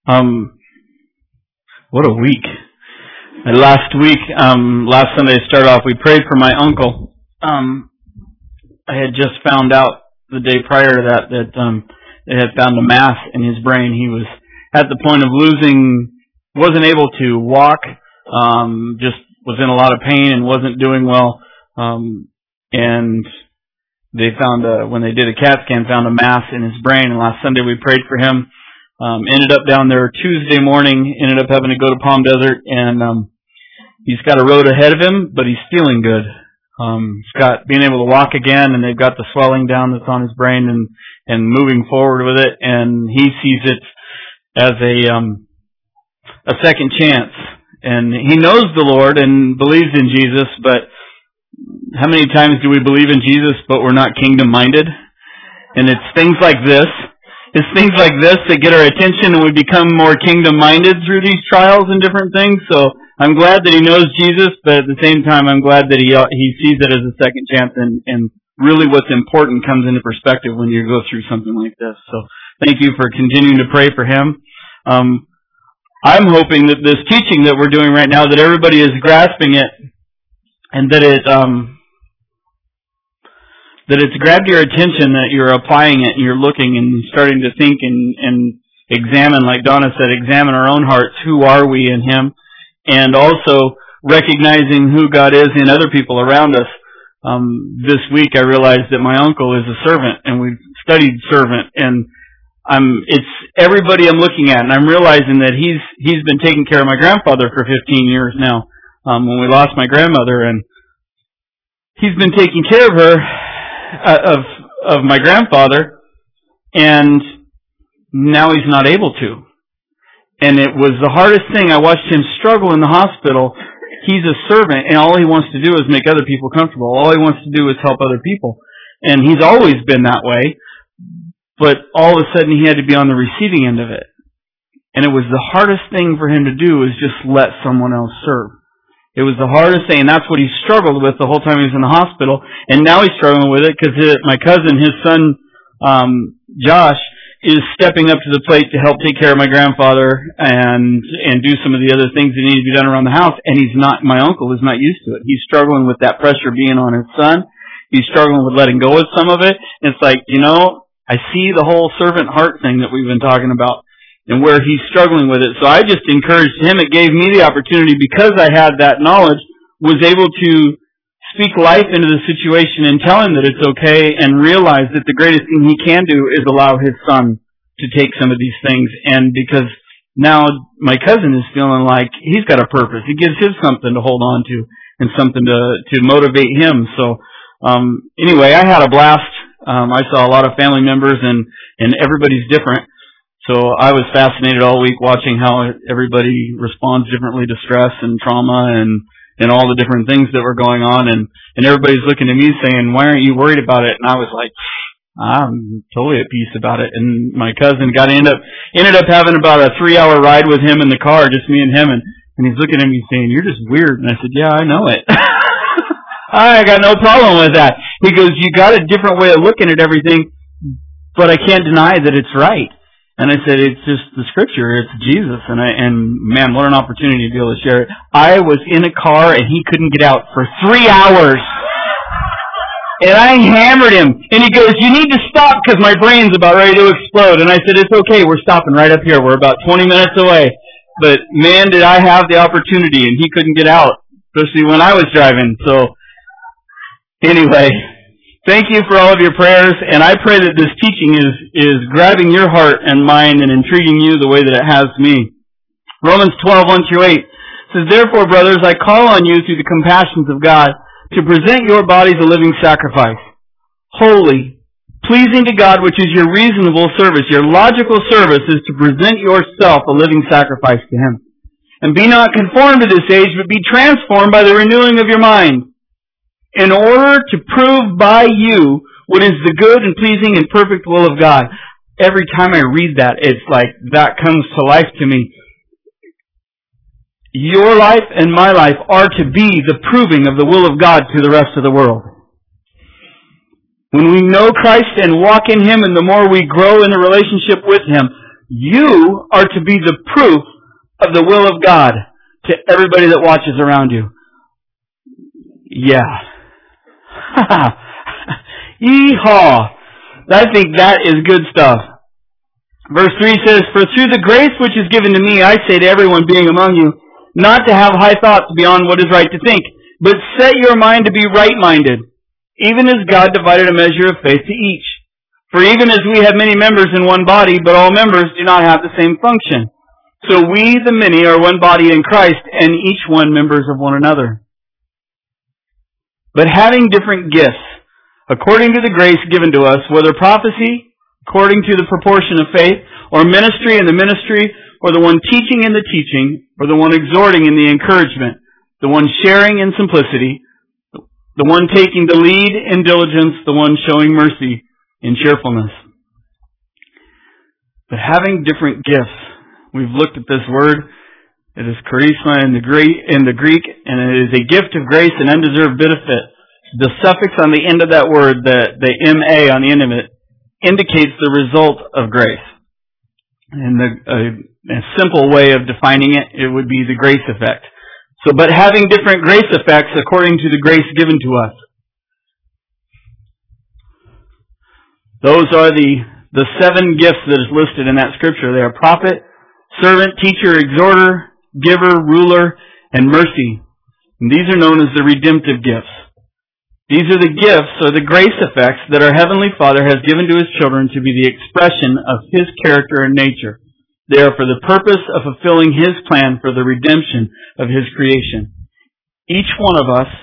Um, what a week. Last Sunday to start off, we prayed for my uncle. I had just found out the day prior to that they had found a mass in his brain. He was at the point of wasn't able to walk, just was in a lot of pain and wasn't doing well. And they found, when they did a CAT scan, found a mass in his brain. And last Sunday we prayed for him. Ended up down there Tuesday morning, ended up having to go to Palm Desert, and he's got a road ahead of him, but he's feeling good. He's got being able to walk again, and they've got the swelling down that's on his brain and moving forward with it, and he sees it as a second chance. And he knows the Lord and believes in Jesus, but how many times do we believe in Jesus, but we're not kingdom-minded? And it's things like this. It's things like this that get our attention, and we become more kingdom-minded through these trials and different things. So I'm glad that he knows Jesus, but at the same time, I'm glad that he sees it as a second chance, and really what's important comes into perspective when you go through something like this. So thank you for continuing to pray for him. I'm hoping that this teaching that we're doing right now, that everybody is grasping it, and that it's grabbed your attention, that you're applying it and you're looking and starting to think and examine, like Donna said, examine our own hearts. Who are we in Him? And also recognizing who God is in other people around us. This week I realized that my uncle is a servant, and we've studied servant, and it's everybody I'm looking at, and I'm realizing that he's been taking care of my grandfather for 15 years now. When we lost my grandmother, and he's been taking care of her, of my grandfather, and now he's not able to. And it was the hardest thing. I watched him struggle in the hospital. He's a servant, and all he wants to do is make other people comfortable. All he wants to do is help other people. And he's always been that way, but all of a sudden he had to be on the receiving end of it. And it was the hardest thing for him to do, is just let someone else serve. It was the hardest thing, and that's what he struggled with the whole time he was in the hospital. And now he's struggling with it because my cousin, his son, Josh, is stepping up to the plate to help take care of my grandfather and do some of the other things that need to be done around the house. And my uncle is not used to it. He's struggling with that pressure being on his son. He's struggling with letting go of some of it. And it's like, I see the whole servant heart thing that we've been talking about, and where he's struggling with it. So I just encouraged him. It gave me the opportunity, because I had that knowledge, was able to speak life into the situation and tell him that it's okay, and realize that the greatest thing he can do is allow his son to take some of these things. And because now my cousin is feeling like he's got a purpose. It gives him something to hold on to and something to motivate him. So anyway, I had a blast. I saw a lot of family members, and everybody's different. So I was fascinated all week watching how everybody responds differently to stress and trauma and all the different things that were going on. And everybody's looking at me saying, "Why aren't you worried about it?" And I was like, I'm totally at peace about it. And my cousin ended up having about a 3-hour ride with him in the car, just me and him. And he's looking at me saying, "You're just weird." And I said, "Yeah, I know it." I got no problem with that. He goes, "You got a different way of looking at everything, but I can't deny that it's right." And I said, "It's just the Scripture. It's Jesus." And man, what an opportunity to be able to share it. I was in a car, and he couldn't get out for 3 hours. And I hammered him. And he goes, "You need to stop because my brain's about ready to explode." And I said, "It's okay. We're stopping right up here. We're about 20 minutes away." But man, did I have the opportunity, and he couldn't get out, especially when I was driving. So anyway, thank you for all of your prayers, and I pray that this teaching is grabbing your heart and mind and intriguing you the way that it has me. Romans 12:1-8 says, "Therefore, brothers, I call on you through the compassions of God to present your bodies a living sacrifice, holy, pleasing to God, which is your reasonable service." Your logical service is to present yourself a living sacrifice to Him. "And be not conformed to this age, but be transformed by the renewing of your mind, in order to prove by you what is the good and pleasing and perfect will of God." Every time I read that, it's like that comes to life to me. Your life and my life are to be the proving of the will of God to the rest of the world. When we know Christ and walk in Him, and the more we grow in the relationship with Him, You are to be the proof of the will of God to everybody that watches around you. Yeah. Yeehaw. I think that is good stuff. Verse 3 says, For through the grace which is given to me, I say to everyone being among you, not to have high thoughts beyond what is right to think, but set your mind to be right-minded, even as God divided a measure of faith to each. For even as we have many members in one body, but all members do not have the same function. So we, the many, are one body in Christ, and each one members of one another. But having different gifts, according to the grace given to us, whether prophecy, according to the proportion of faith, or ministry in the ministry, or the one teaching in the teaching, or the one exhorting in the encouragement, the one sharing in simplicity, the one taking the lead in diligence, the one showing mercy in cheerfulness. But having different gifts, we've looked at this word. It is charisma in the Greek, and it is a gift of grace and undeserved benefit. The suffix on the end of that word, the M-A on the end of it, indicates the result of grace. And a simple way of defining it, it would be the grace effect. So, but having different grace effects according to the grace given to us. Those are the 7 gifts that is listed in that scripture. They are prophet, servant, teacher, exhorter, giver, ruler, and mercy. And these are known as the redemptive gifts. These are the gifts or the grace effects that our Heavenly Father has given to His children to be the expression of His character and nature. They are for the purpose of fulfilling His plan for the redemption of His creation. Each one of us,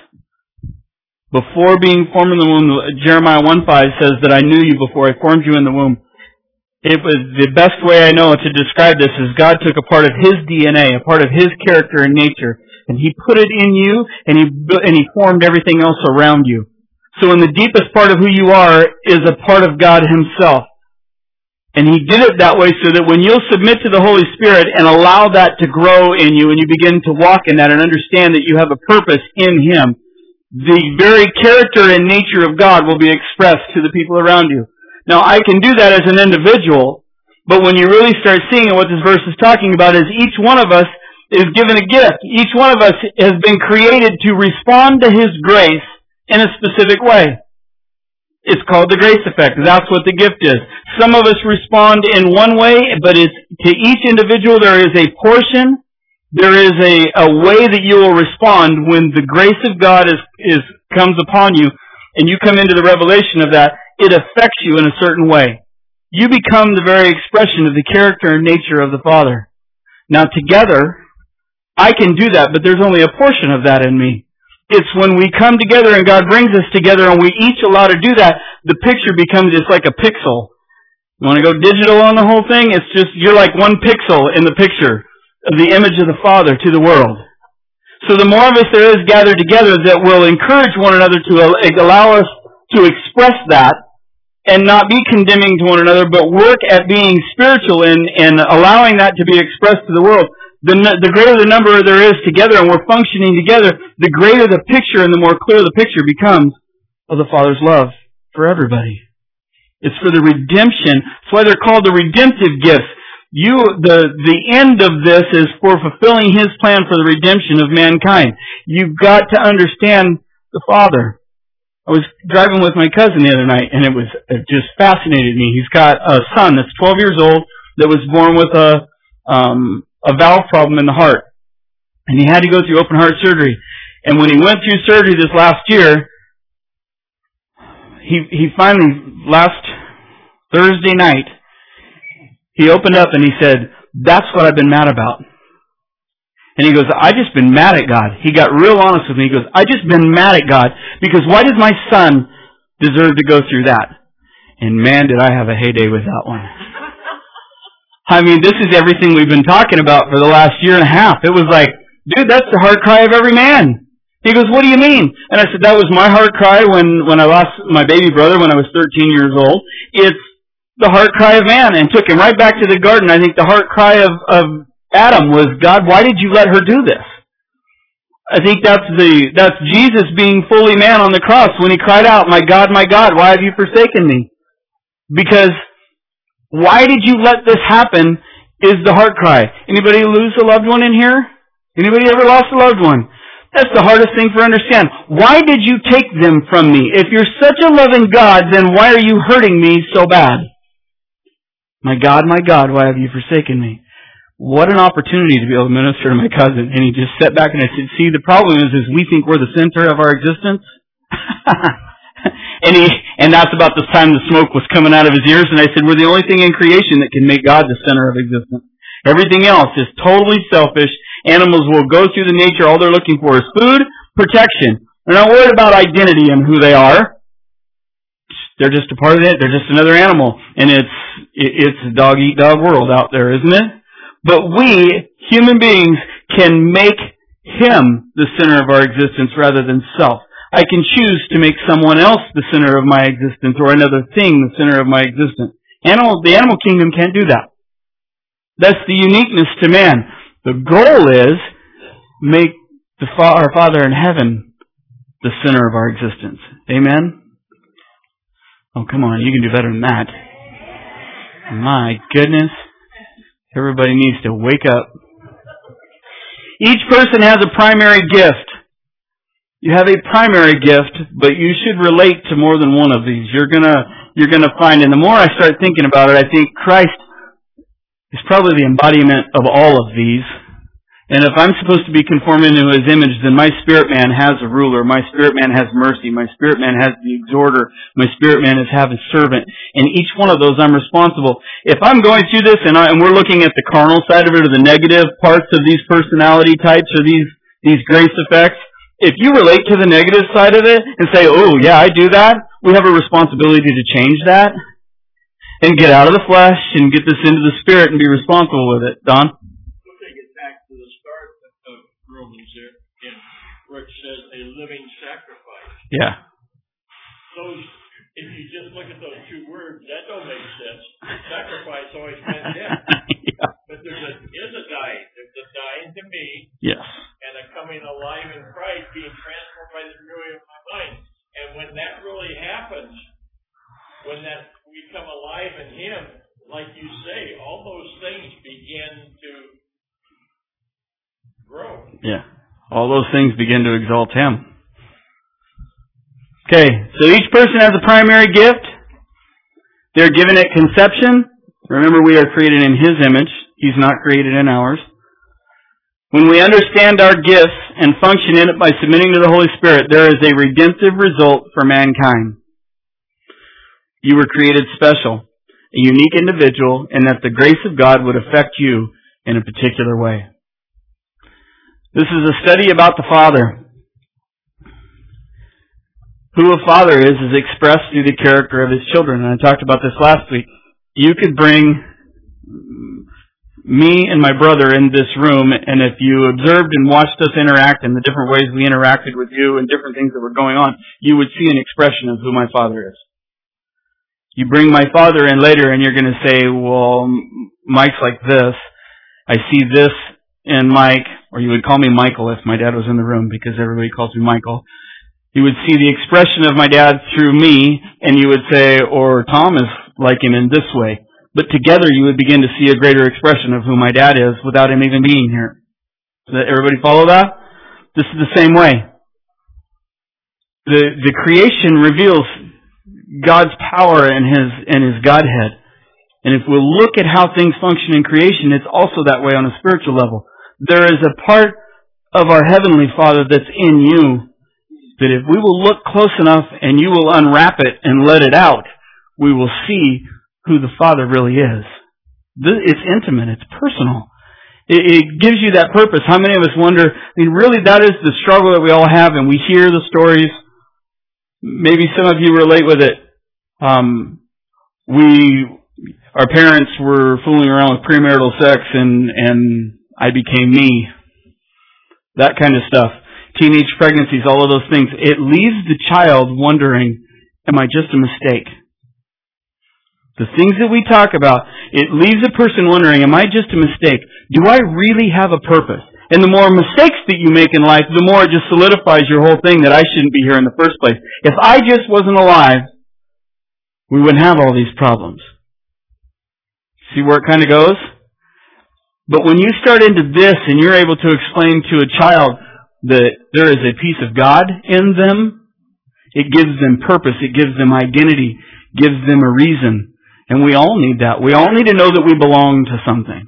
before being formed in the womb, Jeremiah 1:5 says that I knew you before I formed you in the womb. It was the best way I know to describe this is God took a part of His DNA, a part of His character and nature, and He put it in you, and He formed everything else around you. So in the deepest part of who you are is a part of God Himself. And He did it that way so that when you'll submit to the Holy Spirit and allow that to grow in you, and you begin to walk in that and understand that you have a purpose in Him, the very character and nature of God will be expressed to the people around you. Now, I can do that as an individual, but when you really start seeing what this verse is talking about is each one of us is given a gift. Each one of us has been created to respond to His grace in a specific way. It's called the grace effect. That's what the gift is. Some of us respond in one way, but to each individual there is a portion, there is a way that you will respond when the grace of God comes upon you and you come into the revelation of that. It affects you in a certain way. You become the very expression of the character and nature of the Father. Now together, I can do that, but there's only a portion of that in me. It's when we come together and God brings us together and we each allow to do that, the picture becomes just like a pixel. You want to go digital on the whole thing? It's just, you're like one pixel in the picture of the image of the Father to the world. So the more of us there is gathered together that will encourage one another to allow us to express that and not be condemning to one another, but work at being spiritual and allowing that to be expressed to the world. The greater the number there is together and we're functioning together, the greater the picture and the more clear the picture becomes of the Father's love for everybody. It's for the redemption. That's why they're called the redemptive gifts. The end of this is for fulfilling His plan for the redemption of mankind. You've got to understand the Father. I was driving with my cousin the other night, and it just fascinated me. He's got a son that's 12 years old that was born with a valve problem in the heart. And he had to go through open heart surgery. And when he went through surgery this last year, he finally, last Thursday night, he opened up and he said, "That's what I've been mad about." And he goes, "I just been mad at God." He got real honest with me. He goes, "I just been mad at God because why did my son deserve to go through that?" And man, did I have a heyday with that one. I mean, this is everything we've been talking about for the last year and a half. It was like, dude, that's the heart cry of every man. He goes, "What do you mean?" And I said, "That was my heart cry when I lost my baby brother when I was 13 years old. It's the heart cry of man," and took him right back to the garden. I think the heart cry of Adam was, "God, why did you let her do this?" I think that's Jesus being fully man on the cross when He cried out, my God, why have you forsaken me?" Because why did you let this happen is the heart cry. Anybody lose a loved one in here? Anybody ever lost a loved one? That's the hardest thing for understand. Why did you take them from me? If you're such a loving God, then why are you hurting me so bad? My God, why have you forsaken me? What an opportunity to be able to minister to my cousin. And he just sat back and I said, see, the problem is we think we're the center of our existence. and that's about the time the smoke was coming out of his ears. And I said, we're the only thing in creation that can make God the center of existence. Everything else is totally selfish. Animals will go through the nature. All they're looking for is food, protection. They're not worried about identity and who they are. They're just a part of it. They're just another animal. And it's a dog-eat-dog world out there, isn't it? But we, human beings, can make Him the center of our existence rather than self. I can choose to make someone else the center of my existence or another thing the center of my existence. The animal kingdom can't do that. That's the uniqueness to man. The goal is make our Father in heaven the center of our existence. Amen? Oh, come on. You can do better than that. My goodness. Everybody needs to wake up. Each person has a primary gift. You have a primary gift, but you should relate to more than one of these. You're gonna find, and the more I start thinking about it, I think Christ is probably the embodiment of all of these. And if I'm supposed to be conforming to His image, then my spirit man has a ruler. My spirit man has mercy. My spirit man has the exhorter. My spirit man has a servant. And each one of those I'm responsible. If I'm going through this and we're looking at the carnal side of it or the negative parts of these personality types or these grace effects, if you relate to the negative side of it and say, oh yeah, I do that, we have a responsibility to change that and get out of the flesh and get this into the spirit and be responsible with it. Don? Where it says a living sacrifice. Yeah. Those, if you just look at those two words, that don't make sense. Sacrifice always meant death. Yeah. But is a dying. There's a dying to me. Yes. And a coming alive in Christ, being transformed by the renewing of my mind. And when that really happens, when we come alive in Him, like you say, all those things begin to grow. Yeah. All those things begin to exalt Him. Okay, so each person has a primary gift. They're given at conception. Remember, we are created in His image. He's not created in ours. When we understand our gifts and function in it by submitting to the Holy Spirit, there is a redemptive result for mankind. You were created special, a unique individual, and that the grace of God would affect you in a particular way. This is a study about the Father. Who a Father is expressed through the character of His children. And I talked about this last week. You could bring me and my brother in this room, and if you observed and watched us interact and the different ways we interacted with you and different things that were going on, you would see an expression of who my Father is. You bring my Father in later and you're going to say, well, Mike's like this. I see this in Mike. Or you would call me Michael if my dad was in the room because everybody calls me Michael. You would see the expression of my dad through me, and you would say, or Tom is like him in this way. But together you would begin to see a greater expression of who my dad is without him even being here. Does everybody follow that? This is the same way. The creation reveals God's power and His Godhead. And if we look at how things function in creation, it's also that way on a spiritual level. There is a part of our Heavenly Father that's in you that if we will look close enough and you will unwrap it and let it out, we will see who the Father really is. It's intimate. It's personal. It gives you that purpose. How many of us wonder, really that is the struggle that we all have, and we hear the stories. Maybe some of you relate with it. Our parents were fooling around with premarital sex and I became me. That kind of stuff. Teenage pregnancies, all of those things. It leaves the child wondering, am I just a mistake? The things that we talk about, it leaves a person wondering, am I just a mistake? Do I really have a purpose? And the more mistakes that you make in life, the more it just solidifies your whole thing that I shouldn't be here in the first place. If I just wasn't alive, we wouldn't have all these problems. See where it kind of goes? But when you start into this and you're able to explain to a child that there is a piece of God in them, it gives them purpose, it gives them identity, gives them a reason. And we all need that. We all need to know that we belong to something.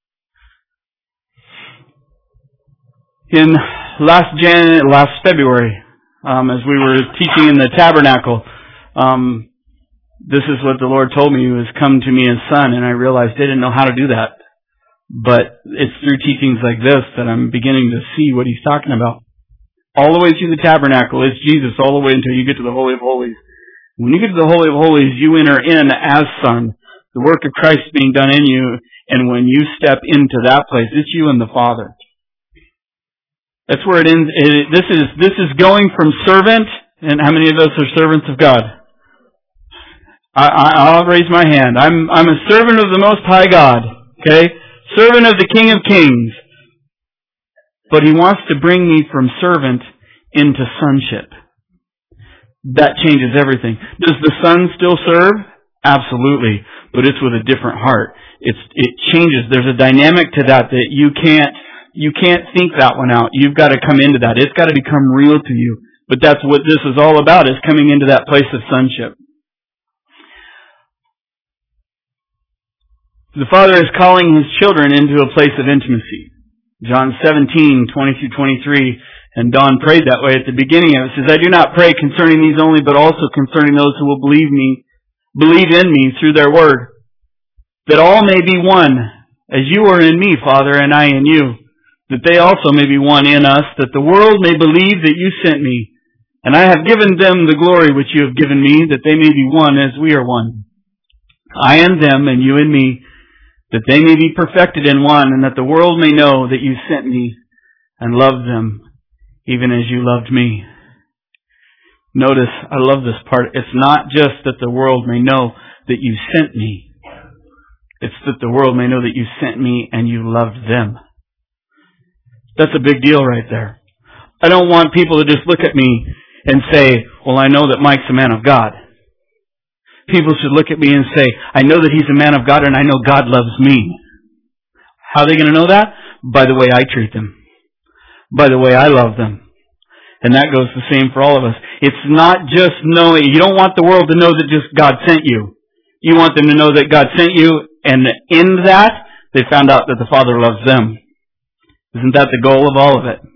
In last February, as we were teaching in the tabernacle, this is what the Lord told me, was come to me as son, and I realized I didn't know how to do that. But it's through teachings like this that I'm beginning to see what He's talking about. All the way through the tabernacle, it's Jesus all the way until you get to the Holy of Holies. When you get to the Holy of Holies, you enter in as son, the work of Christ being done in you, and when you step into that place, it's you and the Father. That's where it ends. This is going from servant, and how many of us are servants of God? I'll raise my hand. I'm a servant of the Most High God. Okay? Servant of the King of Kings. But He wants to bring me from servant into sonship. That changes everything. Does the Son still serve? Absolutely. But it's with a different heart. It changes. There's a dynamic to that you can't think that one out. You've got to come into that. It's got to become real to you. But that's what this is all about, is coming into that place of sonship. The Father is calling His children into a place of intimacy. John 17:20-23, and Don prayed that way at the beginning of it. It says, I do not pray concerning these only, but also concerning those who will believe in me through their word, that all may be one, as you are in me, Father, and I in you, that they also may be one in us, that the world may believe that you sent me. And I have given them the glory which you have given me, that they may be one as we are one. I and them, and you and me, that they may be perfected in one, and that the world may know that you sent me and loved them, even as you loved me. Notice, I love this part. It's not just that the world may know that you sent me. It's that the world may know that you sent me and you loved them. That's a big deal right there. I don't want people to just look at me and say, well, I know that Mike's a man of God. People should look at me and say, I know that he's a man of God and I know God loves me. How are they going to know that? By the way I treat them. By the way I love them. And that goes the same for all of us. It's not just knowing. You don't want the world to know that just God sent you. You want them to know that God sent you, and in that, they found out that the Father loves them. Isn't that the goal of all of it?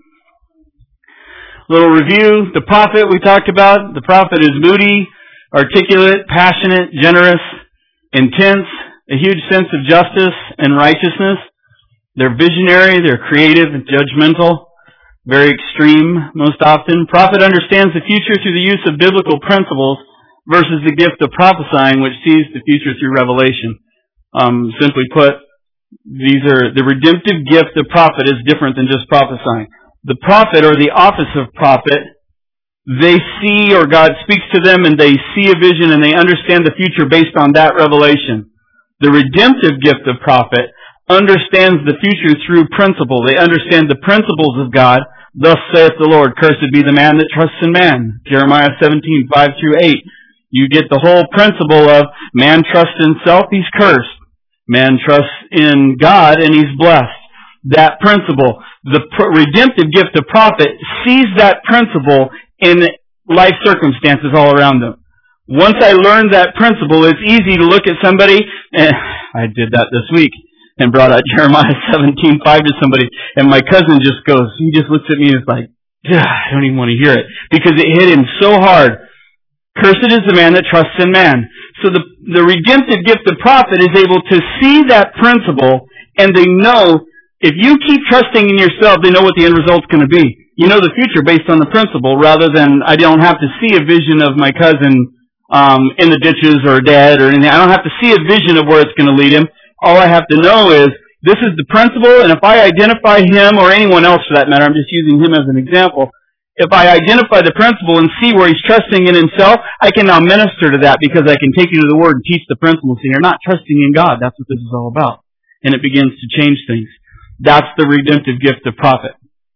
Little review. The prophet we talked about. The prophet is moody, articulate, passionate, generous, intense, a huge sense of justice and righteousness. They're visionary, they're creative and judgmental, very extreme most often. Prophet understands the future through the use of biblical principles versus the gift of prophesying, which sees the future through revelation. Simply put, the redemptive gift of prophet is different than just prophesying. The prophet, or the office of prophet, they see, or God speaks to them and they see a vision and they understand the future based on that revelation. The redemptive gift of prophet understands the future through principle. They understand the principles of God. Thus saith the Lord, cursed be the man that trusts in man. Jeremiah 17:5-8. You get the whole principle of man trusts in self, he's cursed. Man trusts in God and he's blessed. That principle. The redemptive gift of prophet sees that principle in life circumstances all around them. Once I learned that principle, it's easy to look at somebody, and I did that this week, and brought out Jeremiah 17:5 to somebody, and my cousin just looks at me and is like, I don't even want to hear it, because it hit him so hard. Cursed is the man that trusts in man. So the redemptive gift of prophet is able to see that principle, and they know, if you keep trusting in yourself, they know what the end result's going to be. You know the future based on the principle, rather than I don't have to see a vision of my cousin in the ditches or dead or anything. I don't have to see a vision of where it's going to lead him. All I have to know is this is the principle, and if I identify him, or anyone else for that matter, I'm just using him as an example, if I identify the principle and see where he's trusting in himself, I can now minister to that because I can take you to the Word and teach the principle. So you're not trusting in God. That's what this is all about. And it begins to change things. That's the redemptive gift of prophet.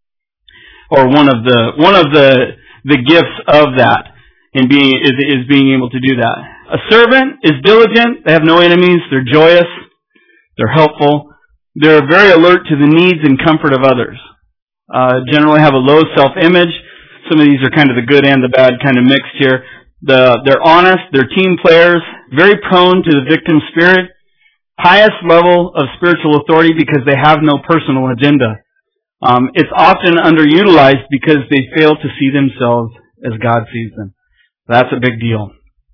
Or one of the gifts of that is being able to do that. A servant is diligent. They have no enemies. They're joyous. They're helpful. They're very alert to the needs and comfort of others. Generally have a low self-image. Some of these are kind of the good and the bad kind of mixed here. They're honest, they're team players, very prone to the victim spirit, highest level of spiritual authority because they have no personal agenda. It's often underutilized because they fail to see themselves as God sees them. That's a big deal.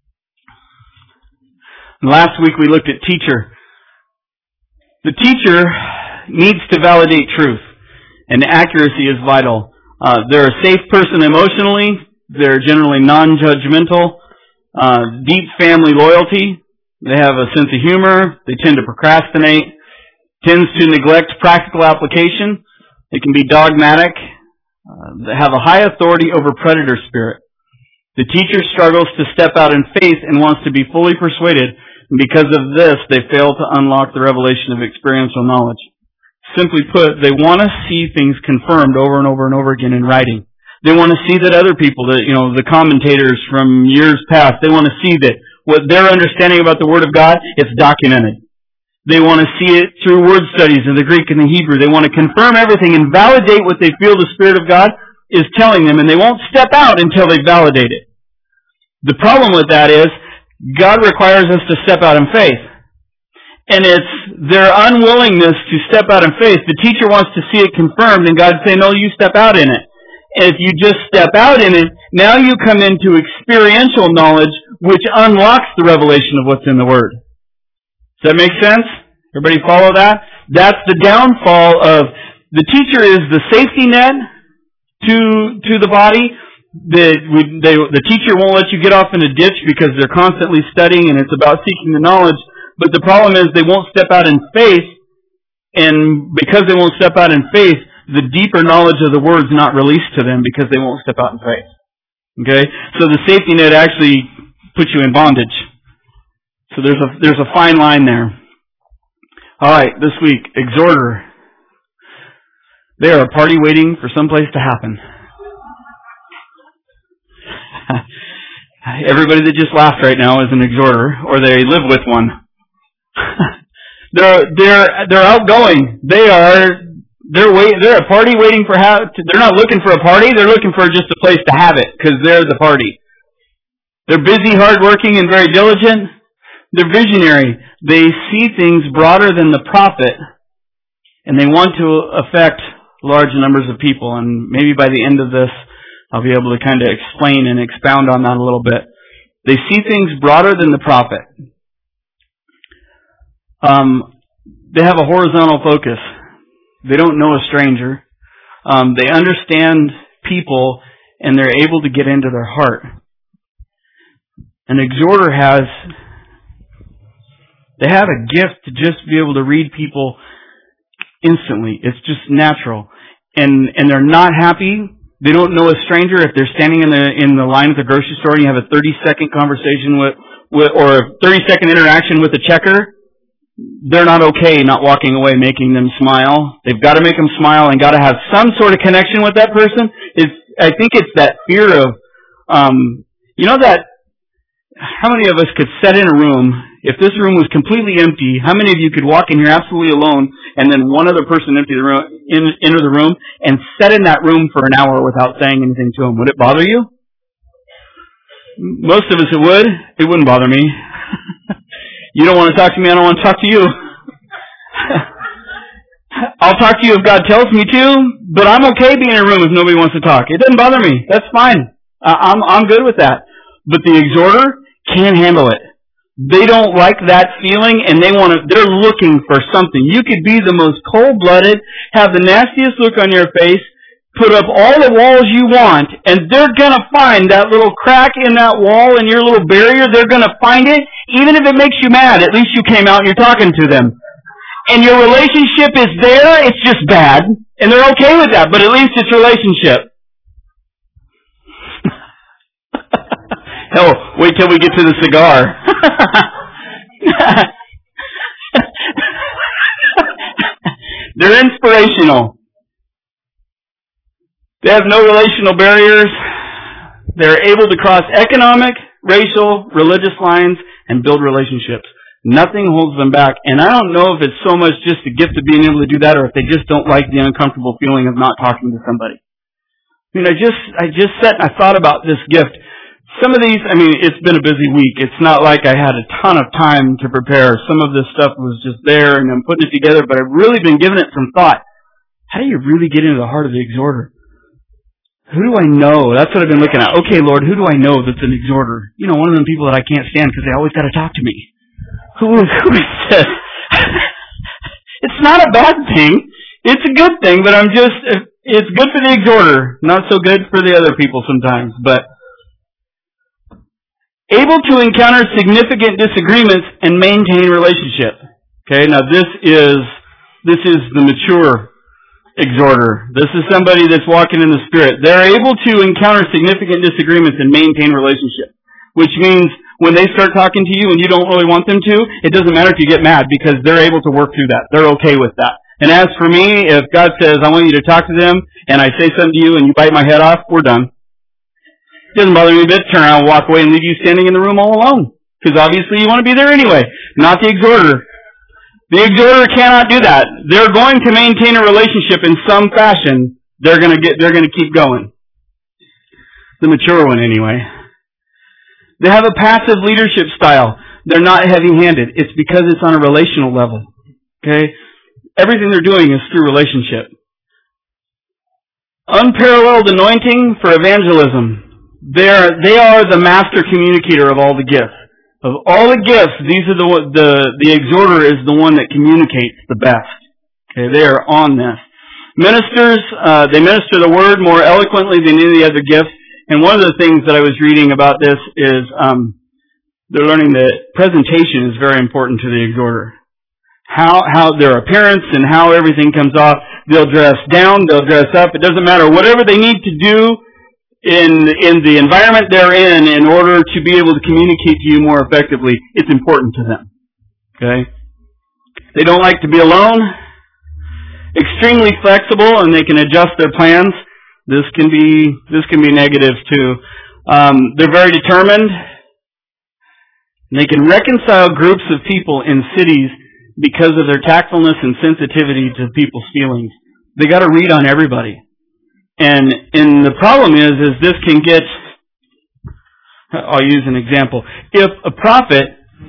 And last week we looked at teacher. The teacher needs to validate truth, and accuracy is vital. They're a safe person emotionally. They're generally non-judgmental. Deep family loyalty. They have a sense of humor. They tend to procrastinate. Tends to neglect practical application. They can be dogmatic. They have a high authority over predator spirit. The teacher struggles to step out in faith and wants to be fully persuaded. And because of this, they fail to unlock the revelation of experiential knowledge. Simply put, they want to see things confirmed over and over and over again in writing. They want to see that other people, the commentators from years past, they want to see that what they're understanding about the Word of God, it's documented. They want to see it through word studies in the Greek and the Hebrew. They want to confirm everything and validate what they feel the Spirit of God is telling them, and they won't step out until they validate it. The problem with that is, God requires us to step out in faith. And it's their unwillingness to step out in faith. The teacher wants to see it confirmed, and God's saying, no, you step out in it. And if you just step out in it, now you come into experiential knowledge, which unlocks the revelation of what's in the Word. Does that make sense? Everybody follow that? That's the downfall of the teacher is the safety net to the body. The teacher won't let you get off in a ditch because they're constantly studying and it's about seeking the knowledge. But the problem is they won't step out in faith, and because they won't step out in faith, the deeper knowledge of the Word's not released to them because they won't step out in faith. Okay? So the safety net actually puts you in bondage. So there's a fine line there. Alright, this week, exhorter. They are a party waiting for someplace to happen. Everybody that just laughed right now is an exhorter, or they live with one. They're outgoing. They're a party waiting for they're not looking for a party, they're looking for just a place to have it, because they're the party. They're busy, hardworking, and very diligent. They're visionary. They see things broader than the prophet, and they want to affect large numbers of people. And maybe by the end of this, I'll be able to kind of explain and expound on that a little bit. They see things broader than the prophet. They have a horizontal focus. They don't know a stranger. They understand people, and they're able to get into their heart. An exhorter they have a gift to just be able to read people instantly. It's just natural. And they're not happy. They don't know a stranger. If they're standing in the line at the grocery store and you have a 30-second conversation with or a 30-second interaction with a checker, they're not okay not walking away, making them smile. They've got to make them smile and got to have some sort of connection with that person. I think it's that fear of, that, how many of us could sit in a room, if this room was completely empty, how many of you could walk in here absolutely alone and then one other person enter the room and sit in that room for an hour without saying anything to them? Would it bother you? Most of us it would. It wouldn't bother me. You don't want to talk to me, I don't want to talk to you. I'll talk to you if God tells me to, but I'm okay being in a room if nobody wants to talk. It doesn't bother me. That's fine. I'm good with that. But the exhorter can't handle it. They don't like that feeling, and they're looking for something. You could be the most cold-blooded, have the nastiest look on your face, put up all the walls you want, and they're going to find that little crack in that wall and your little barrier. They're going to find it. Even if it makes you mad, at least you came out and you're talking to them. And your relationship is there, it's just bad. And they're okay with that, but at least it's relationship. Hell, wait till we get to the cigar. They're inspirational. They have no relational barriers. They're able to cross economic, racial, religious lines and build relationships. Nothing holds them back. And I don't know if it's so much just the gift of being able to do that or if they just don't like the uncomfortable feeling of not talking to somebody. I mean, I just sat and I thought about this gift. Some of these, I mean, it's been a busy week. It's not like I had a ton of time to prepare. Some of this stuff was just there and I'm putting it together, but I've really been giving it some thought. How do you really get into the heart of the exhorter? Who do I know? That's what I've been looking at. Okay, Lord, who do I know that's an exhorter? You know, one of them people that I can't stand because they always got to talk to me. Who is this? It's not a bad thing. It's a good thing, but it's good for the exhorter. Not so good for the other people sometimes, but able to encounter significant disagreements and maintain relationship. Okay, now this is the mature exhorter. This is somebody that's walking in the Spirit. They're able to encounter significant disagreements and maintain relationship, which means when they start talking to you and you don't really want them to, it doesn't matter if you get mad because they're able to work through that. They're okay with that. And as for me, if God says, I want you to talk to them, and I say something to you and you bite my head off, we're done. It doesn't bother me a bit to turn around and walk away and leave you standing in the room all alone. Because obviously you want to be there anyway. Not the exhorter. The exhorter cannot do that. They're going to maintain a relationship in some fashion. They're going to keep going. The mature one anyway. They have a passive leadership style. They're not heavy-handed. It's because it's on a relational level. Okay? Everything they're doing is through relationship. Unparalleled anointing for evangelism. They are the master communicator of all the gifts. Of all the gifts, these are the exhorter is the one that communicates the best. Okay, they are on this. Ministers, they minister the word more eloquently than any other gift. And one of the things that I was reading about this is they're learning that presentation is very important to the exhorter. How their appearance and how everything comes off. They'll dress down, they'll dress up. It doesn't matter. Whatever they need to do in the environment they're in order to be able to communicate to you more effectively, it's important to them. Okay? They don't like to be alone. Extremely flexible, and they can adjust their plans. This can be negative too. They're very determined. They can reconcile groups of people in cities because of their tactfulness and sensitivity to people's feelings. They got to read on everybody. And the problem is this can get, I'll use an example. If a prophet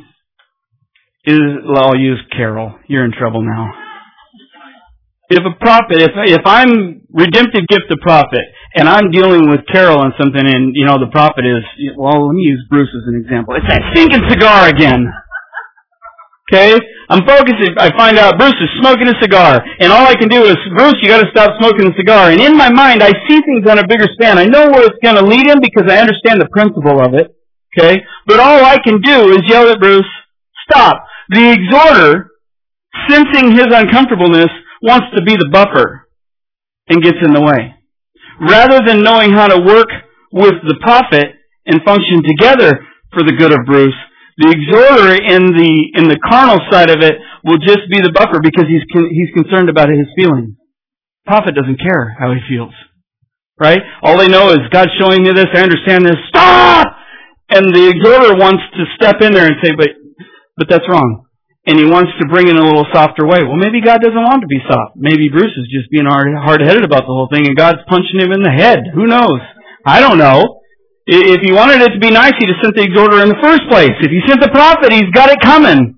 I'll use Carol. You're in trouble now. If a prophet, if I'm redemptive gift the prophet, and I'm dealing with Carol on something, and, the prophet is, let me use Bruce as an example. It's that stinking cigar again. Okay? I'm focusing, I find out Bruce is smoking a cigar, and all I can do is, Bruce, you gotta stop smoking a cigar. And in my mind, I see things on a bigger span. I know where it's gonna lead him because I understand the principle of it. Okay? But all I can do is yell at Bruce, stop. The exhorter, sensing his uncomfortableness, wants to be the buffer and gets in the way. Rather than knowing how to work with the prophet and function together for the good of Bruce, the exhorter in the carnal side of it will just be the buffer because he's concerned about his feelings. The prophet doesn't care how he feels. Right? All they know is, God's showing me this, I understand this, stop! And the exhorter wants to step in there and say, but that's wrong. And he wants to bring in a little softer way. Well, maybe God doesn't want to be soft. Maybe Bruce is just being hard-headed about the whole thing and God's punching him in the head. Who knows? I don't know. If he wanted it to be nice, he'd have sent the exhorter in the first place. If he sent the prophet, he's got it coming.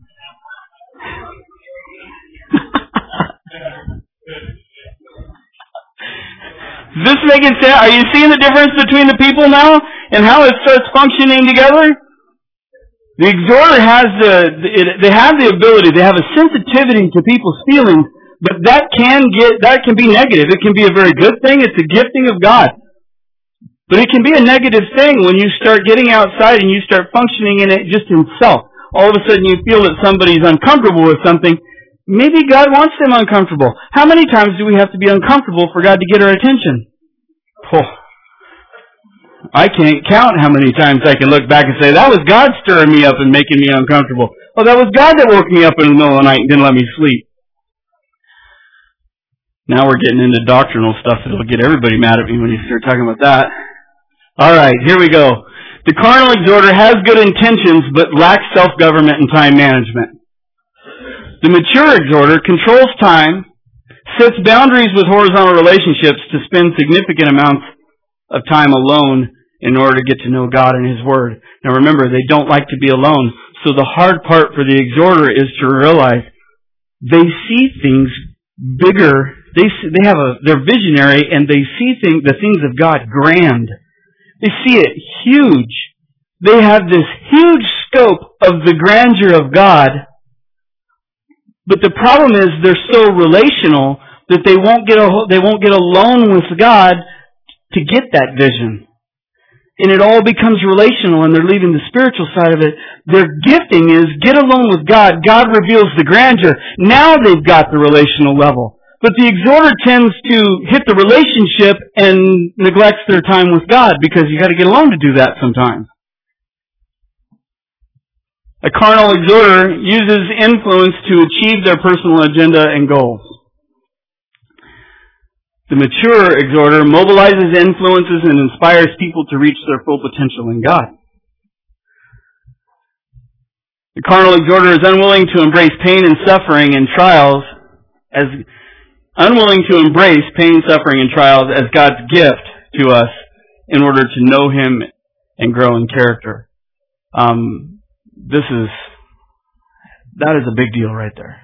Does this make sense? Are you seeing the difference between the people now and how it starts functioning together? The exhorter they have the ability, they have a sensitivity to people's feelings, but that can be negative. It can be a very good thing. It's a gifting of God. But it can be a negative thing when you start getting outside and you start functioning in it just himself. All of a sudden you feel that somebody's uncomfortable with something. Maybe God wants them uncomfortable. How many times do we have to be uncomfortable for God to get our attention? I can't count how many times I can look back and say, that was God stirring me up and making me uncomfortable. Oh, that was God that woke me up in the middle of the night and didn't let me sleep. Now we're getting into doctrinal stuff that'll get everybody mad at me when you start talking about that. All right, here we go. The carnal exhorter has good intentions but lacks self-government and time management. The mature exhorter controls time, sets boundaries with horizontal relationships to spend significant amounts of time alone in order to get to know God and His Word. Now remember, they don't like to be alone. So the hard part for the exhorter is to realize they see things bigger. They're visionary, and they see the things of God grand. They see it huge. They have this huge scope of the grandeur of God. But the problem is they're so relational that they won't get alone with God to get that vision. And it all becomes relational, and they're leaving the spiritual side of it. Their gifting is get alone with God. God reveals the grandeur. Now they've got the relational level. But the exhorter tends to hit the relationship and neglects their time with God, because you got to get alone to do that sometimes. A carnal exhorter uses influence to achieve their personal agenda and goals. The mature exhorter mobilizes, influences, and inspires people to reach their full potential in God. The carnal exhorter is unwilling to embrace pain and suffering and trials as God's gift to us in order to know Him and grow in character. That is a big deal right there.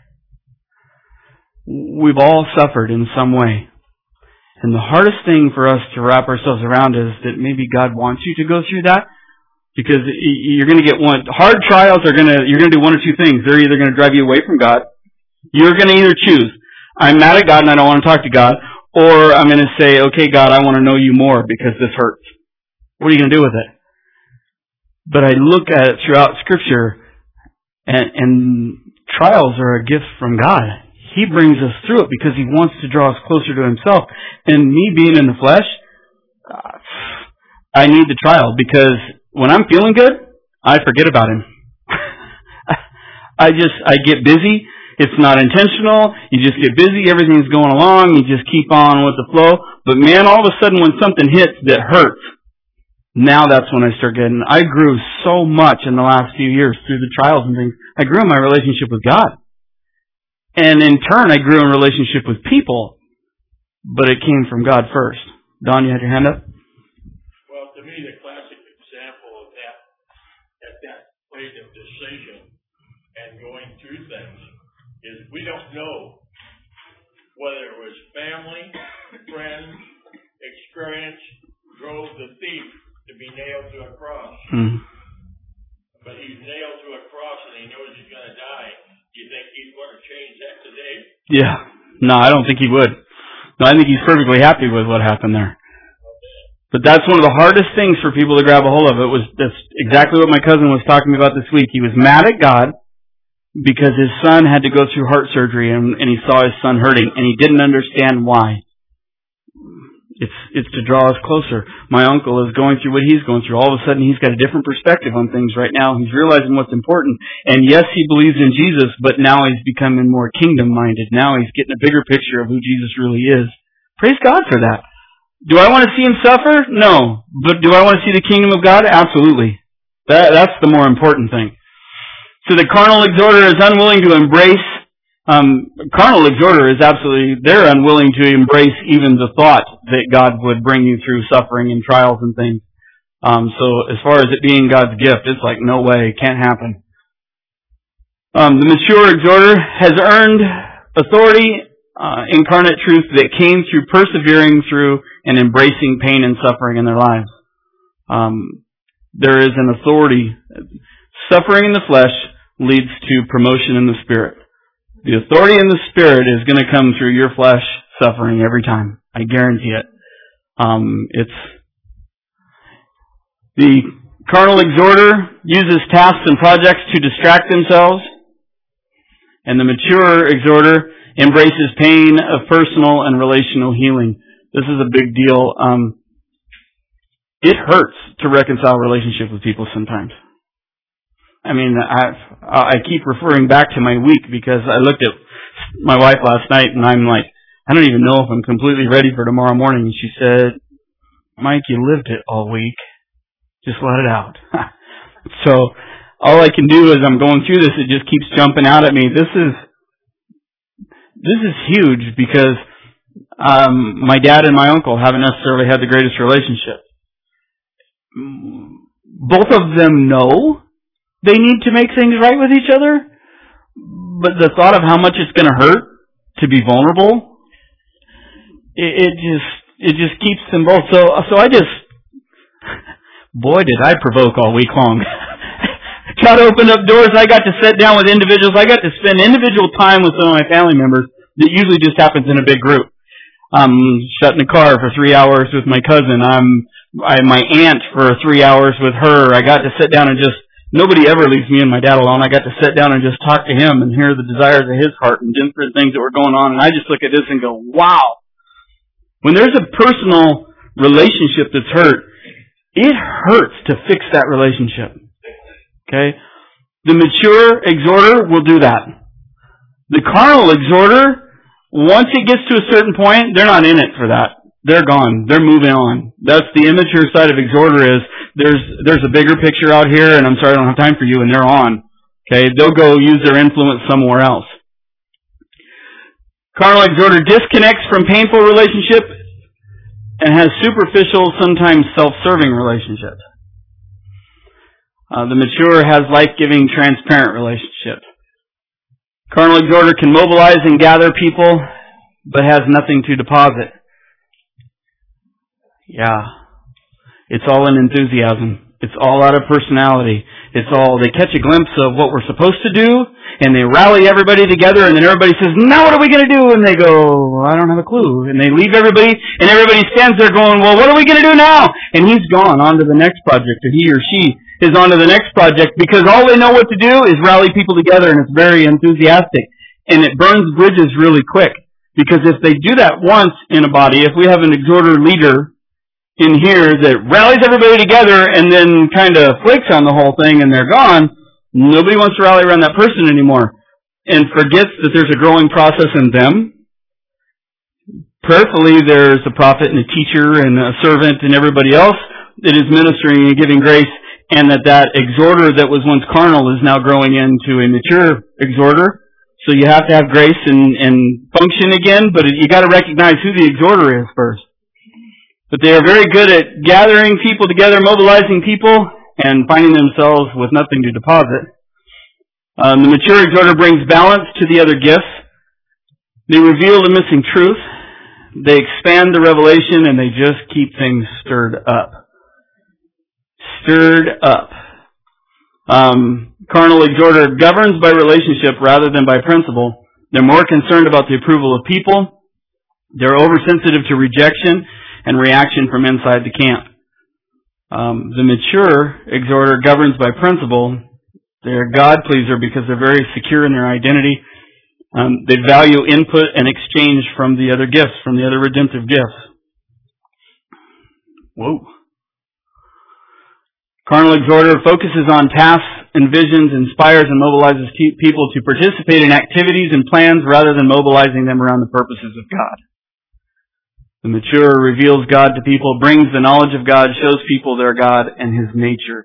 We've all suffered in some way. And the hardest thing for us to wrap ourselves around is that maybe God wants you to go through that, because you're going to get hard trials you're going to do one or two things. They're either going to drive you away from God. You're going to either choose, I'm mad at God and I don't want to talk to God, or I'm going to say, okay, God, I want to know you more because this hurts. What are you going to do with it? But I look at it throughout Scripture, and trials are a gift from God. He brings us through it because He wants to draw us closer to Himself. And me being in the flesh, I need the trial, because when I'm feeling good, I forget about Him. I get busy. It's not intentional. You just get busy. Everything's going along. You just keep on with the flow. But man, all of a sudden when something hits that hurts, now that's when I start getting... I grew so much in the last few years through the trials and things. I grew in my relationship with God. And in turn, I grew in relationship with people, but it came from God first. Don, you had your hand up? Well, to me, the classic example of that, at that point of decision and going through things, is we don't know whether it was family, friends, experience drove the thief to be nailed to a cross. Mm. But he's nailed to a cross and he knows he's going to die. You think he's going to change that today? Yeah. No, I don't think he would. No, I think he's perfectly happy with what happened there. Okay. But that's one of the hardest things for people to grab a hold of. That's exactly what my cousin was talking about this week. He was mad at God because his son had to go through heart surgery, and he saw his son hurting, and he didn't understand why. It's to draw us closer. My uncle is going through what he's going through. All of a sudden, he's got a different perspective on things right now. He's realizing what's important. And yes, he believes in Jesus, but now he's becoming more kingdom-minded. Now he's getting a bigger picture of who Jesus really is. Praise God for that. Do I want to see him suffer? No. But do I want to see the kingdom of God? Absolutely. That's the more important thing. So the carnal exhorter is unwilling to embrace carnal exhorter is they're unwilling to embrace even the thought that God would bring you through suffering and trials and things. So as far as it being God's gift, it's like, no way, can't happen. The mature exhorter has earned authority, incarnate truth that came through persevering through and embracing pain and suffering in their lives. There is an authority. Suffering in the flesh leads to promotion in the spirit. The authority in the Spirit is going to come through your flesh suffering every time. I guarantee it. The carnal exhorter uses tasks and projects to distract themselves, and the mature exhorter embraces pain of personal and relational healing. This is a big deal. It hurts to reconcile relationships with people sometimes. I mean, I keep referring back to my week because I looked at my wife last night and I'm like, I don't even know if I'm completely ready for tomorrow morning. And she said, Mike, you lived it all week. Just let it out. So all I can do as I'm going through this, it just keeps jumping out at me. This is huge because my dad and my uncle haven't necessarily had the greatest relationship. Both of them know they need to make things right with each other, but the thought of how much it's going to hurt to be vulnerable, it just keeps them both. So I just, boy, did I provoke all week long. God opened up doors. I got to sit down with individuals. I got to spend individual time with some of my family members that usually just happens in a big group. I'm shut in the car for 3 hours with my cousin. My aunt for 3 hours with her. I got to sit down and just, nobody ever leaves me and my dad alone. I got to sit down and just talk to him and hear the desires of his heart and different things that were going on. And I just look at this and go, wow. When there's a personal relationship that's hurt, it hurts to fix that relationship. Okay? The mature exhorter will do that. The carnal exhorter, once it gets to a certain point, they're not in it for that. They're gone. They're moving on. That's the immature side of exhorter is, there's a bigger picture out here, and I'm sorry I don't have time for you, and they're on. Okay? They'll go use their influence somewhere else. Carnal exhorter disconnects from painful relationship and has superficial, sometimes self-serving relationships. The mature has life-giving, transparent relationshiip. Carnal exhorter can mobilize and gather people, but has nothing to deposit. Yeah. It's all in enthusiasm. It's all out of personality. It's all, they catch a glimpse of what we're supposed to do, and they rally everybody together, and then everybody says, now what are we going to do? And they go, I don't have a clue. And they leave everybody, and everybody stands there going, well, what are we going to do now? And he's gone on to the next project, or he or she is on to the next project, because all they know what to do is rally people together, and it's very enthusiastic. And it burns bridges really quick. Because if they do that once in a body, if we have an exhorter leader in here that rallies everybody together and then kind of flakes on the whole thing and they're gone, nobody wants to rally around that person anymore and forgets that there's a growing process in them. Prayerfully, there's a prophet and a teacher and a servant and everybody else that is ministering and giving grace, and that exhorter that was once carnal is now growing into a mature exhorter. So you have to have grace and function again, but you got to recognize who the exhorter is first. But they are very good at gathering people together, mobilizing people, and finding themselves with nothing to deposit. The mature exhorter brings balance to the other gifts. They reveal the missing truth. They expand the revelation, and they just keep things stirred up. Stirred up. Carnal exhorter governs by relationship rather than by principle. They're more concerned about the approval of people. They're oversensitive to rejection and reaction from inside the camp. The mature exhorter governs by principle. They're a God-pleaser because they're very secure in their identity. They value input and exchange from the other gifts, from the other redemptive gifts. Whoa. Carnal exhorter focuses on tasks and visions, inspires and mobilizes people to participate in activities and plans rather than mobilizing them around the purposes of God. The mature reveals God to people, brings the knowledge of God, shows people their God and His nature.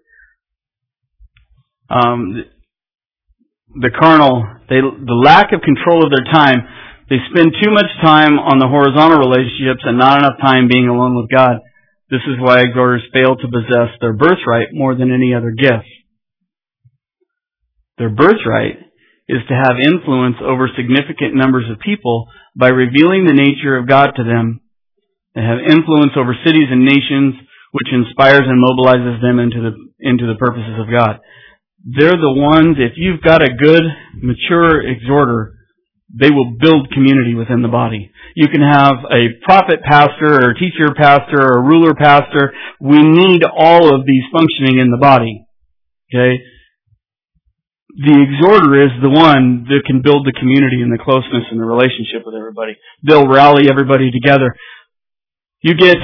The carnal, the lack of control of their time, they spend too much time on the horizontal relationships and not enough time being alone with God. This is why exhorters fail to possess their birthright more than any other gift. Their birthright is to have influence over significant numbers of people by revealing the nature of God to them. They have influence over cities and nations, which inspires and mobilizes them into the purposes of God. They're the ones, if you've got a good, mature exhorter, they will build community within the body. You can have a prophet pastor or a teacher pastor or a ruler pastor. We need all of these functioning in the body. Okay? The exhorter is the one that can build the community and the closeness and the relationship with everybody. They'll rally everybody together. You get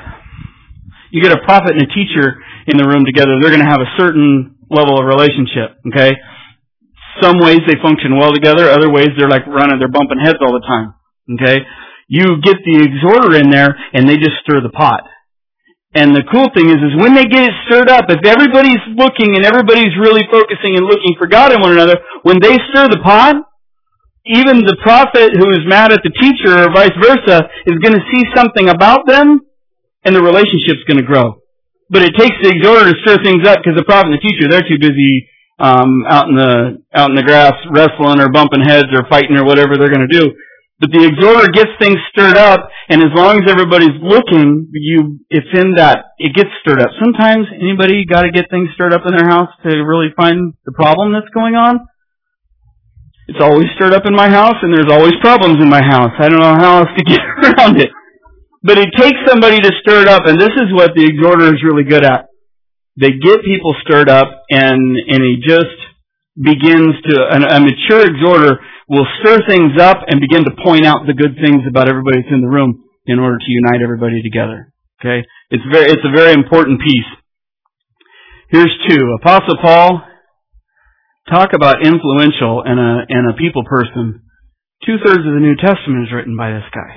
a prophet and a teacher in the room together, they're going to have a certain level of relationship, okay? Some ways they function well together, other ways they're like they're bumping heads all the time, okay? You get the exhorter in there and they just stir the pot. And the cool thing is when they get it stirred up, if everybody's looking and everybody's really focusing and looking for God in one another, when they stir the pot, even the prophet who is mad at the teacher or vice versa is going to see something about them, and the relationship's going to grow. But it takes the exhorter to stir things up, because the prophet and the teacher, they're too busy out in the grass wrestling or bumping heads or fighting or whatever they're going to do. But the exhorter gets things stirred up, and as long as everybody's looking, it gets stirred up. Sometimes anybody got to get things stirred up in their house to really find the problem that's going on? It's always stirred up in my house, and there's always problems in my house. I don't know how else to get around it. But it takes somebody to stir it up, and this is what the exhorter is really good at. They get people stirred up, and he just begins to, a mature exhorter will stir things up and begin to point out the good things about everybody that's in the room in order to unite everybody together. Okay? It's a very important piece. Here's two. Apostle Paul, talk about influential and a people person. 2/3 of the New Testament is written by this guy.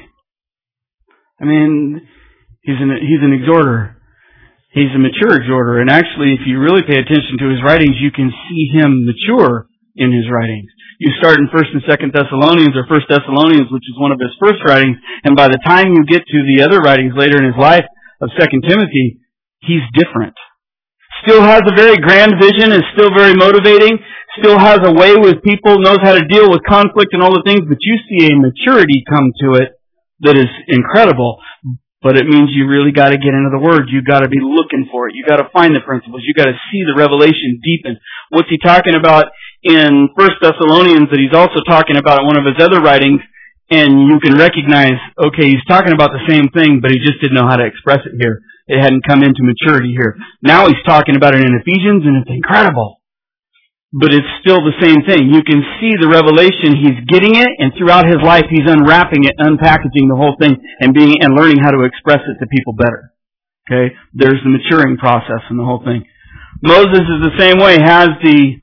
I mean, he's an exhorter. He's a mature exhorter, and actually, if you really pay attention to his writings, you can see him mature in his writings. You start in 1st and 2nd Thessalonians, or 1st Thessalonians, which is one of his first writings, and by the time you get to the other writings later in his life of 2nd Timothy, he's different. Still has a very grand vision, is still very motivating, still has a way with people, knows how to deal with conflict and all the things, but you see a maturity come to it that is incredible. But it means you really got to get into the Word. You got to be looking for it. You got to find the principles. You got to see the revelation deepen. What's he talking about in 1 Thessalonians that he's also talking about in one of his other writings? And you can recognize, okay, he's talking about the same thing, but he just didn't know how to express it here. It hadn't come into maturity here. Now he's talking about it in Ephesians, and it's incredible. But it's still the same thing. You can see the revelation. He's getting it, and throughout his life, he's unwrapping it, unpackaging the whole thing, and learning how to express it to people better. Okay? There's the maturing process in the whole thing. Moses is the same way, has the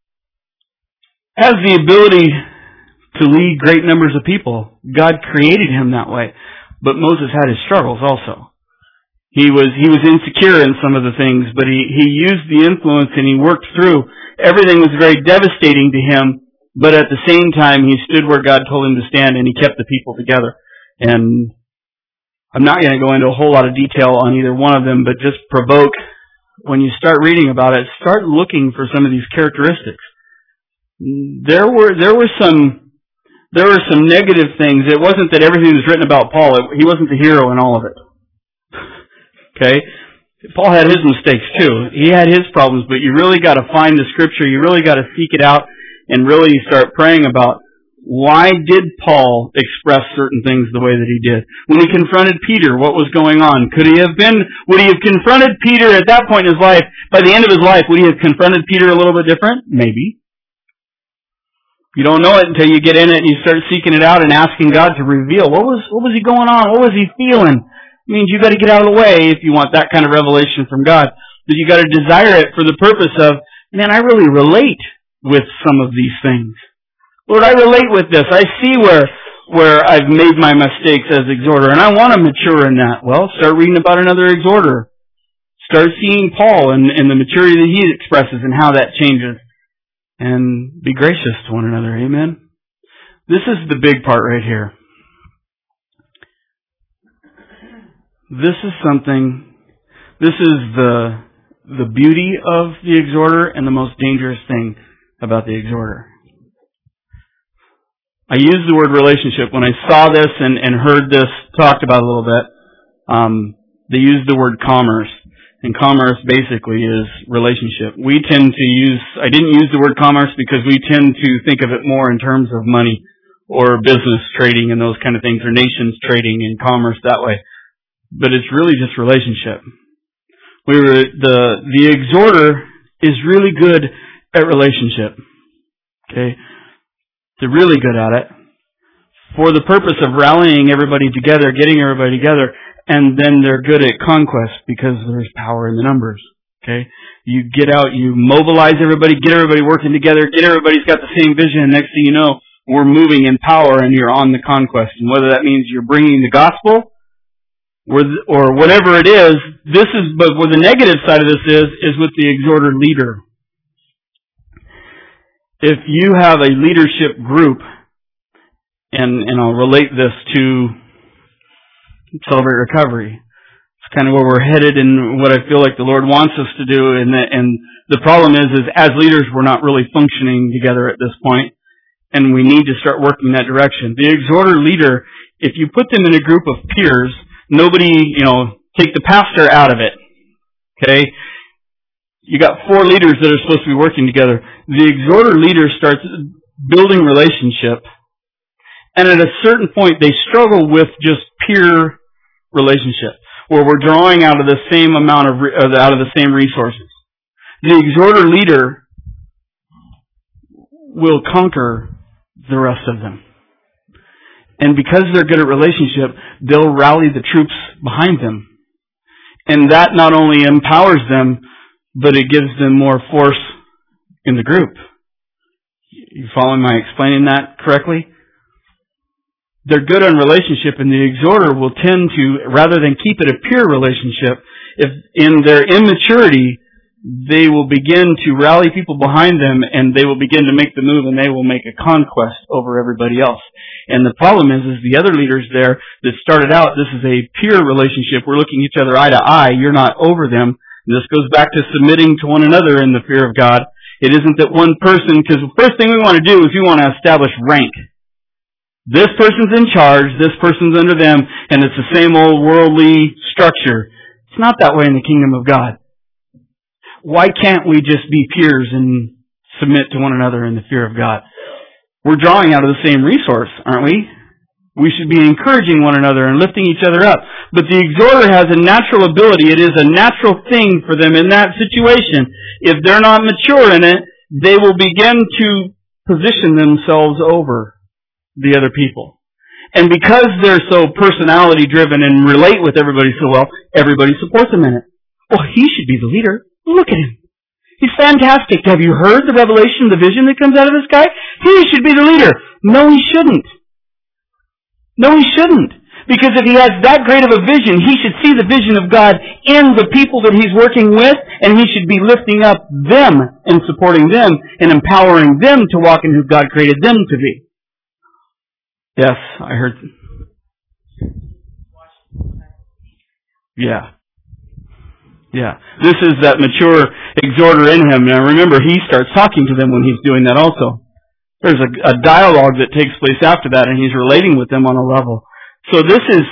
ability to lead great numbers of people. God created him that way. But Moses had his struggles also. He was insecure in some of the things, but he used the influence and he worked through. Everything was very devastating to him, but at the same time he stood where God told him to stand, and he kept the people together. And I'm not going to go into a whole lot of detail on either one of them, but just provoke, when you start reading about it, start looking for some of these characteristics. There were some negative things. It wasn't that everything was written about Paul. He wasn't the hero in all of it. Okay? Paul had his mistakes too. He had his problems, but you really got to find the Scripture. You really got to seek it out and really start praying about why did Paul express certain things the way that he did. When he confronted Peter, what was going on? Would he have confronted Peter at that point in his life? By the end of his life, would he have confronted Peter a little bit different? Maybe. You don't know it until you get in it and you start seeking it out and asking God to reveal. What was he going on? What was he feeling? It means you got to get out of the way if you want that kind of revelation from God. But you got to desire it for the purpose of, man, I really relate with some of these things. Lord, I relate with this. I see where I've made my mistakes as exhorter, and I want to mature in that. Well, start reading about another exhorter. Start seeing Paul and the maturity that he expresses and how that changes. And be gracious to one another. Amen? This is the big part right here. This is the beauty of the exhorter and the most dangerous thing about the exhorter. I used the word relationship. When I saw this and heard this talked about a little bit, they used the word commerce. And commerce basically is relationship. I didn't use the word commerce because we tend to think of it more in terms of money or business trading and those kind of things, or nations trading and commerce that way. But it's really just relationship. The exhorter is really good at relationship. Okay? They're really good at it. For the purpose of rallying everybody together, getting everybody together, and then they're good at conquest because there's power in the numbers. Okay? You get out, you mobilize everybody, get everybody working together, get everybody's got the same vision, and next thing you know, we're moving in power and you're on the conquest. And whether that means you're bringing the gospel, or whatever it is. But where the negative side of this is with the exhorter leader. If you have a leadership group, and I'll relate this to Celebrate Recovery. It's kind of where we're headed and what I feel like the Lord wants us to do. And the problem is as leaders, we're not really functioning together at this point, and we need to start working in that direction. The exhorter leader, if you put them in a group of peers, nobody, take the pastor out of it. Okay? You got 4 leaders that are supposed to be working together. The exhorter leader starts building relationship, and at a certain point they struggle with just peer relationship, where we're drawing out of the same amount out of the same resources. The exhorter leader will conquer the rest of them. And because they're good at relationship, they'll rally the troops behind them. And that not only empowers them, but it gives them more force in the group. You following my explaining that correctly? They're good on relationship, and the exhorter will tend to, rather than keep it a peer relationship, if in their immaturity, they will begin to rally people behind them, and they will begin to make the move, and they will make a conquest over everybody else. And the problem is the other leaders there that started out, this is a peer relationship, we're looking each other eye to eye, you're not over them. And this goes back to submitting to one another in the fear of God. It isn't that one person, because the first thing we want to do is we want to establish rank. This person's in charge, this person's under them, and it's the same old worldly structure. It's not that way in the kingdom of God. Why can't we just be peers and submit to one another in the fear of God? We're drawing out of the same resource, aren't we? We should be encouraging one another and lifting each other up. But the exhorter has a natural ability. It is a natural thing for them in that situation. If they're not mature in it, they will begin to position themselves over the other people. And because they're so personality driven and relate with everybody so well, everybody supports them in it. Well, he should be the leader. Look at him. He's fantastic. Have you heard the revelation, the vision that comes out of this guy? He should be the leader. No, he shouldn't. No, he shouldn't. Because if he has that great of a vision, he should see the vision of God in the people that he's working with, and he should be lifting up them and supporting them and empowering them to walk in who God created them to be. Yes, I heard. Yeah. This is that mature exhorter in him. Now remember, he starts talking to them when he's doing that also. There's a dialogue that takes place after that, and he's relating with them on a level. So this is...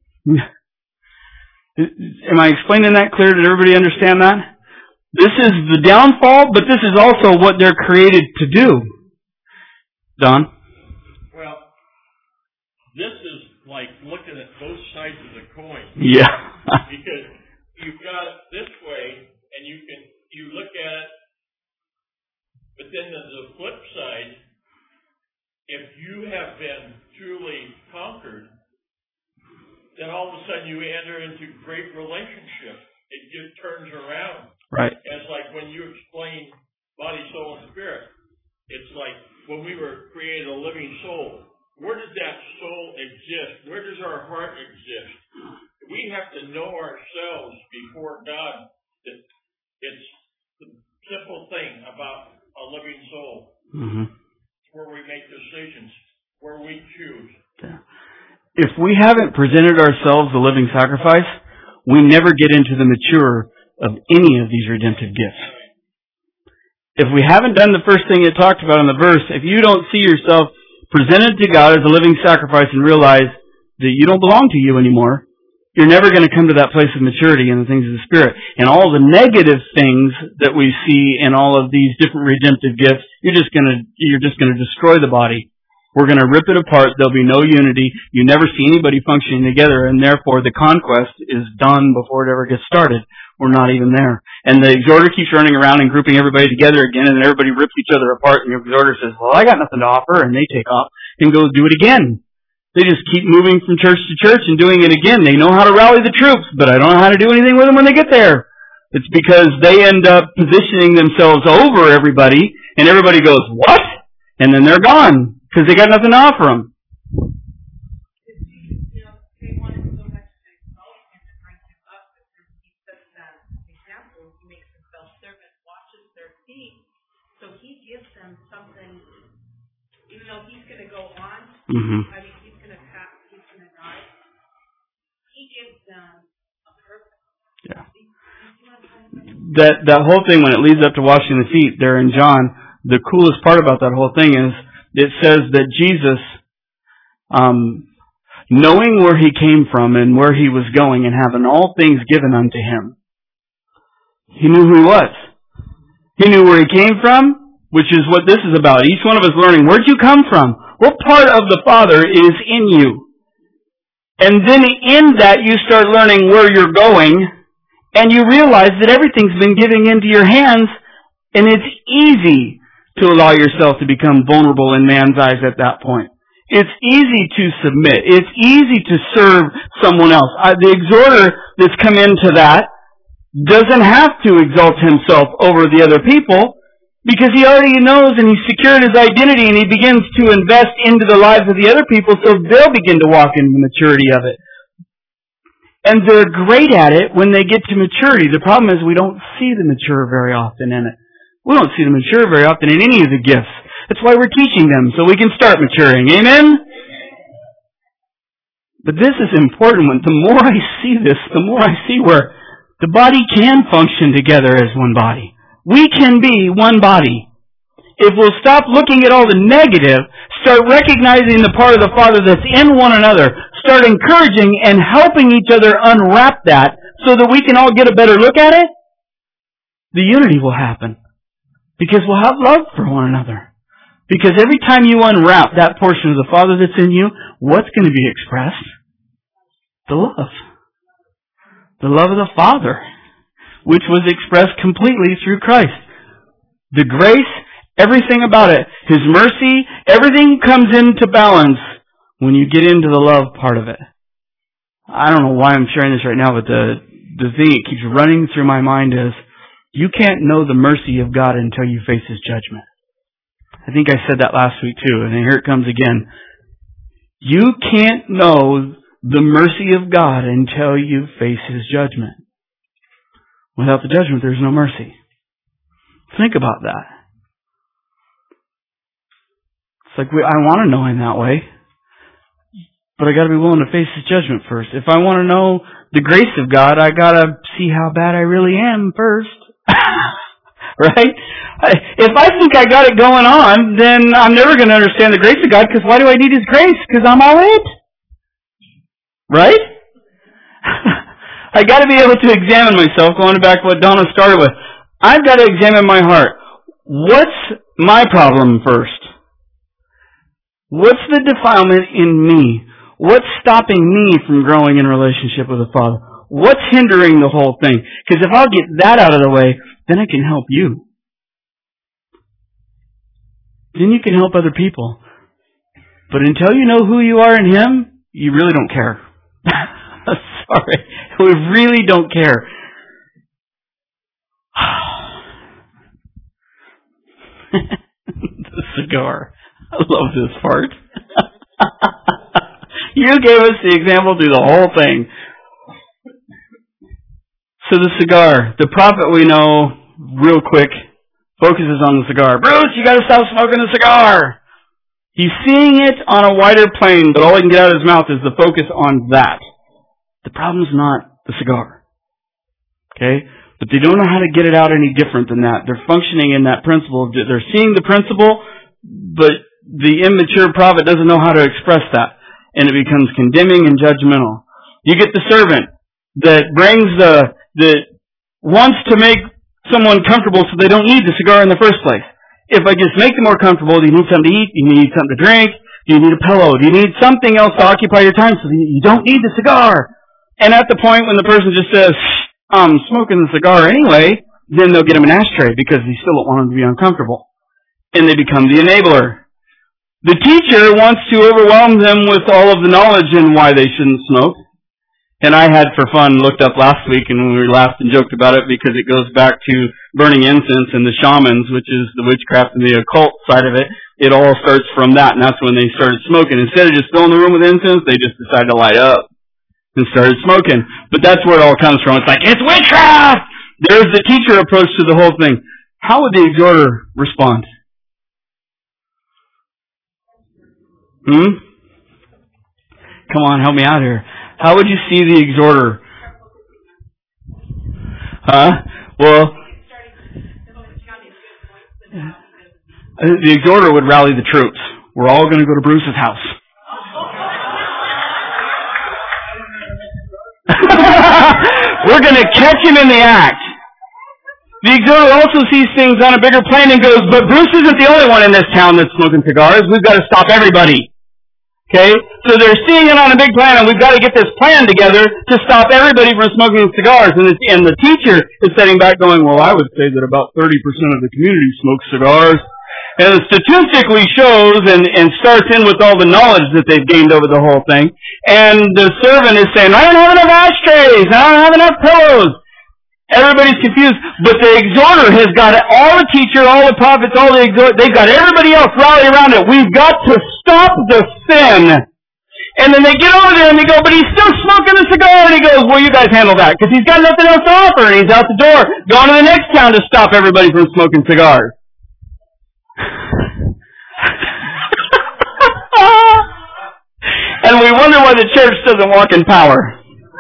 Am I explaining that clear? Did everybody understand that? This is the downfall, but this is also what they're created to do. Don? Well, this is like looking at both sides of the coin. Yeah. Because you've got it this way, and you look at it, but then there's the flip side. If you have been truly conquered, then all of a sudden you enter into great relationship. It just turns around. Right. It's like when you explain body, soul, and spirit. It's like when we were created a living soul. Where does that soul exist? Where does our heart exist? We have to know ourselves before God. It's the simple thing about a living soul. Mm-hmm. It's where we make decisions, where we choose. Yeah. If we haven't presented ourselves a living sacrifice, we never get into the mature of any of these redemptive gifts. If we haven't done the first thing it talked about in the verse, if you don't see yourself presented to God as a living sacrifice and realize that you don't belong to you anymore, you're never going to come to that place of maturity in the things of the Spirit. And all the negative things that we see in all of these different redemptive gifts, you're just going to destroy the body. We're going to rip it apart. There'll be no unity. You never see anybody functioning together, and therefore the conquest is done before it ever gets started. We're not even there. And the exhorter keeps running around and grouping everybody together again, and everybody rips each other apart, and the exhorter says, well, I got nothing to offer, and they take off and go do it again. They just keep moving from church to church and doing it again. They know how to rally the troops, but I don't know how to do anything with them when they get there. It's because they end up positioning themselves over everybody, and everybody goes, what? And then they're gone, because they got nothing to offer them. even though he's going to go on, Mm-hmm. I mean, he's going to die, he gives them a purpose. Yeah. You see what I'm saying? That whole thing, when it leads up to washing the feet there in John, the coolest part about that whole thing is it says that Jesus, knowing where he came from and where he was going and having all things given unto him, he knew who he was. He knew where he came from, which is what this is about. Each one of us learning, where'd you come from? What part of the Father is in you? And then in that you start learning where you're going, and you realize that everything's been given into your hands, and it's easy to allow yourself to become vulnerable in man's eyes at that point. It's easy to submit. It's easy to serve someone else. The exhorter that's come into that doesn't have to exalt himself over the other people, because he already knows and he's secured his identity, and he begins to invest into the lives of the other people so they'll begin to walk in the maturity of it. And they're great at it when they get to maturity. The problem is we don't see the mature very often in it. We don't see the mature very often in any of the gifts. That's why we're teaching them, so we can start maturing. Amen? But this is important. The more I see this, the more I see where the body can function together as one body. We can be one body. If we'll stop looking at all the negative, start recognizing the part of the Father that's in one another, start encouraging and helping each other unwrap that so that we can all get a better look at it, the unity will happen. Because we'll have love for one another. Because every time you unwrap that portion of the Father that's in you, what's going to be expressed? The love. The love of the Father, which was expressed completely through Christ. The grace, everything about it, His mercy, everything comes into balance when you get into the love part of it. I don't know why I'm sharing this right now, but the thing that keeps running through my mind is, you can't know the mercy of God until you face His judgment. I think I said that last week too, and here it comes again. You can't know the mercy of God until you face His judgment. Without the judgment, there's no mercy. Think about that. It's like, I want to know Him that way, but I got to be willing to face His judgment first. If I want to know the grace of God, I got to see how bad I really am first. Right? If I think I got it going on, then I'm never going to understand the grace of God, because why do I need His grace? Because I'm all right. Right? I got to be able to examine myself, going back to what Donna started with. I've got to examine my heart. What's my problem first? What's the defilement in me? What's stopping me from growing in relationship with the Father? What's hindering the whole thing? Because if I'll get that out of the way, then I can help you. Then you can help other people. But until you know who you are in Him, you really don't care. Sorry. We really don't care. The cigar. I love this part. You gave us the example through the whole thing. So the cigar. The prophet we know, real quick, focuses on the cigar. Bruce, you got to stop smoking the cigar. He's seeing it on a wider plane, but all he can get out of his mouth is the focus on that. The problem's not the cigar. Okay? But they don't know how to get it out any different than that. They're functioning in that principle. They're seeing the principle, but the immature prophet doesn't know how to express that. And it becomes condemning and judgmental. You get the servant that brings that wants to make someone comfortable so they don't need the cigar in the first place. If I just make them more comfortable, do you need something to eat? Do you need something to drink? Do you need a pillow? Do you need something else to occupy your time so that you don't need the cigar? And at the point when the person just says, I'm smoking the cigar anyway, then they'll get him an ashtray because they still don't want him to be uncomfortable. And they become the enabler. The teacher wants to overwhelm them with all of the knowledge in why they shouldn't smoke. And I had, for fun, looked up last week and we laughed and joked about it because it goes back to burning incense and the shamans, which is the witchcraft and the occult side of it. It all starts from that, and that's when they started smoking. Instead of just filling the room with incense, they just decided to light up and started smoking. But that's where it all comes from. It's like, it's witchcraft! There's the teacher approach to the whole thing. How would the exhorter respond? Come on, help me out here. How would you see the exhorter? Well, the exhorter would rally the troops. We're all going to go to Bruce's house. We're going to catch him in the act. The exhorter also sees things on a bigger plane and goes, but Bruce isn't the only one in this town that's smoking cigars. We've got to stop everybody. Okay? So they're seeing it on a big plan, and we've got to get this plan together to stop everybody from smoking cigars. And the teacher is sitting back going, well, I would say that about 30% of the community smokes cigars. And it statistically shows and starts in with all the knowledge that they've gained over the whole thing. And the servant is saying, I don't have enough ashtrays. I don't have enough pillows. Everybody's confused, but the exhorter has got all the teacher, all the prophets, all the exhorter. They've got everybody else rallied around it. We've got to stop the sin. And then they get over there and they go, but he's still smoking the cigar. And he goes, well, you guys handle that, because he's got nothing else to offer. And he's out the door, going to the next town to stop everybody from smoking cigars. And we wonder why the church doesn't walk in power.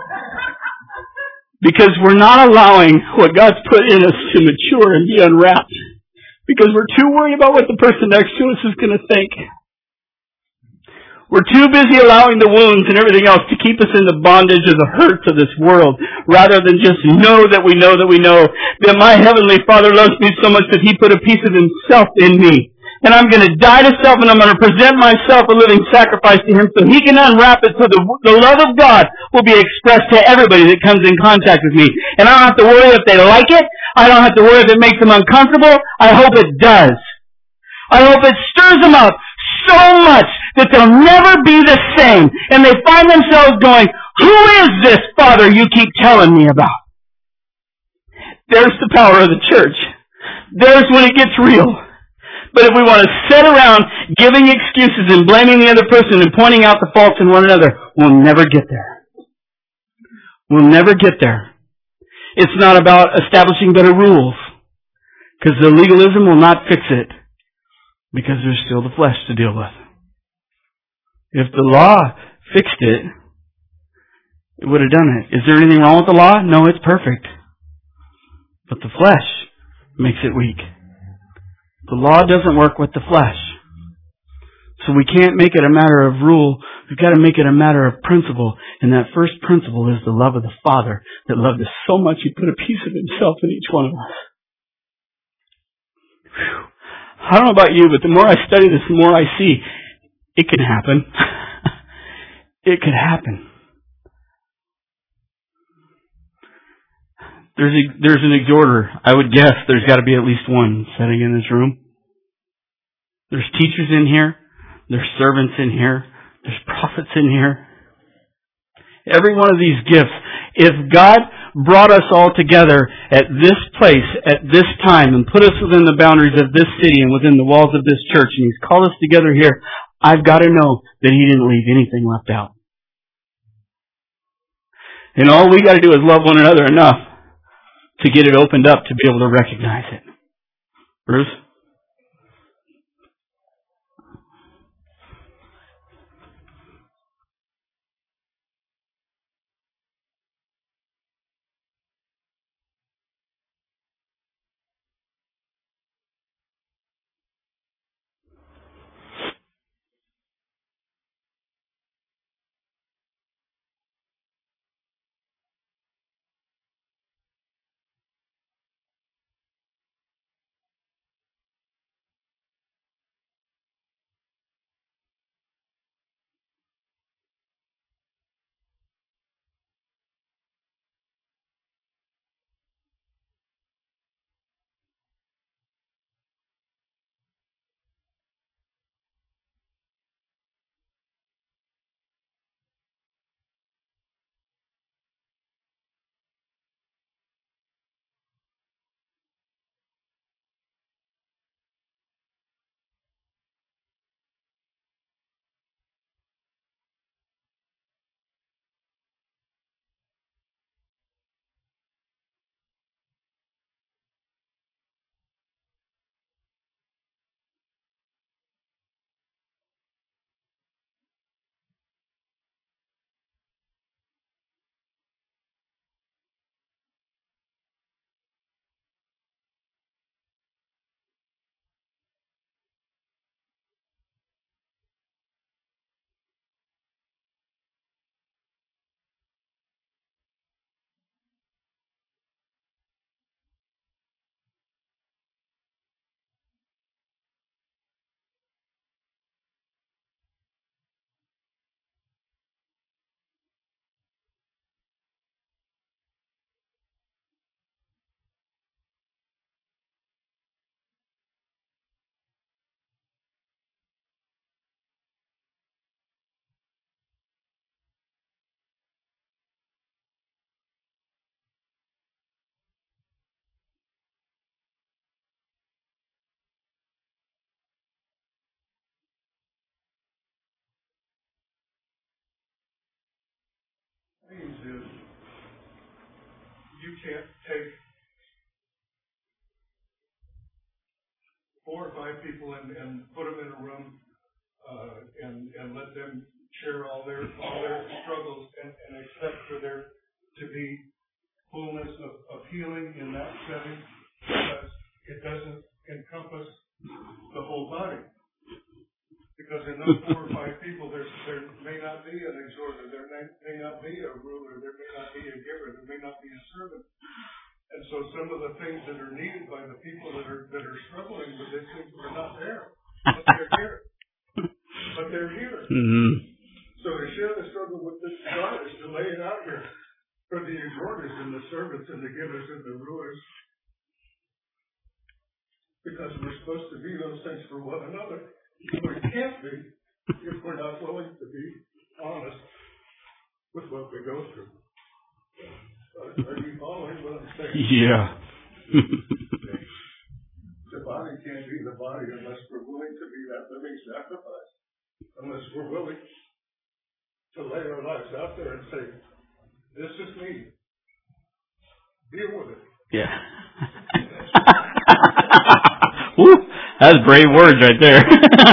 Because we're not allowing what God's put in us to mature and be unwrapped. Because we're too worried about what the person next to us is going to think. We're too busy allowing the wounds and everything else to keep us in the bondage of the hurts of this world, rather than just know that we know that we know that my Heavenly Father loves me so much that He put a piece of Himself in me. And I'm going to die to self, and I'm going to present myself a living sacrifice to Him so He can unwrap it so the love of God will be expressed to everybody that comes in contact with me. And I don't have to worry if they like it. I don't have to worry if it makes them uncomfortable. I hope it does. I hope it stirs them up so much that they'll never be the same. And they find themselves going, who is this Father you keep telling me about? There's the power of the church. There's when it gets real. But if we want to sit around giving excuses and blaming the other person and pointing out the faults in one another, we'll never get there. We'll never get there. It's not about establishing better rules, because the legalism will not fix it, because there's still the flesh to deal with. If the law fixed it, it would have done it. Is there anything wrong with the law? No, it's perfect. But the flesh makes it weak. The law doesn't work with the flesh. So we can't make it a matter of rule. We've got to make it a matter of principle. And that first principle is the love of the Father that loved us so much He put a piece of Himself in each one of us. Whew. I don't know about you, but the more I study this, the more I see it can happen. It could happen. There's an exhorter. I would guess there's got to be at least one sitting in this room. There's teachers in here. There's servants in here. There's prophets in here. Every one of these gifts. If God brought us all together at this place, at this time, and put us within the boundaries of this city and within the walls of this church, and He's called us together here, I've got to know that He didn't leave anything left out. And all we got to do is love one another enough to get it opened up to be able to recognize it. Bruce? is you can't take 4 or 5 people and put them in a room and let them share all their struggles and expect for there to be fullness of healing in that setting, because it doesn't encompass the whole body. Because in those 4 or 5 people, there may not be an exhorter, there may not be a ruler, there may not be a giver, there may not be a servant. And so some of the things that are needed by the people that are struggling with this thing are not there, but they're here. But they're here. Mm-hmm. So to share the struggle with this God is to lay it out here for the exhorters and the servants and the givers and the rulers. Because we're supposed to be those things for one another. We can't be if we're not willing to be honest with what we go through. Are you following what I'm saying? Yeah. The body can't be the body unless we're willing to be that living sacrifice. Unless we're willing to lay our lives out there and say, this is me. Deal with it. Yeah. Woo! That's brave words right there.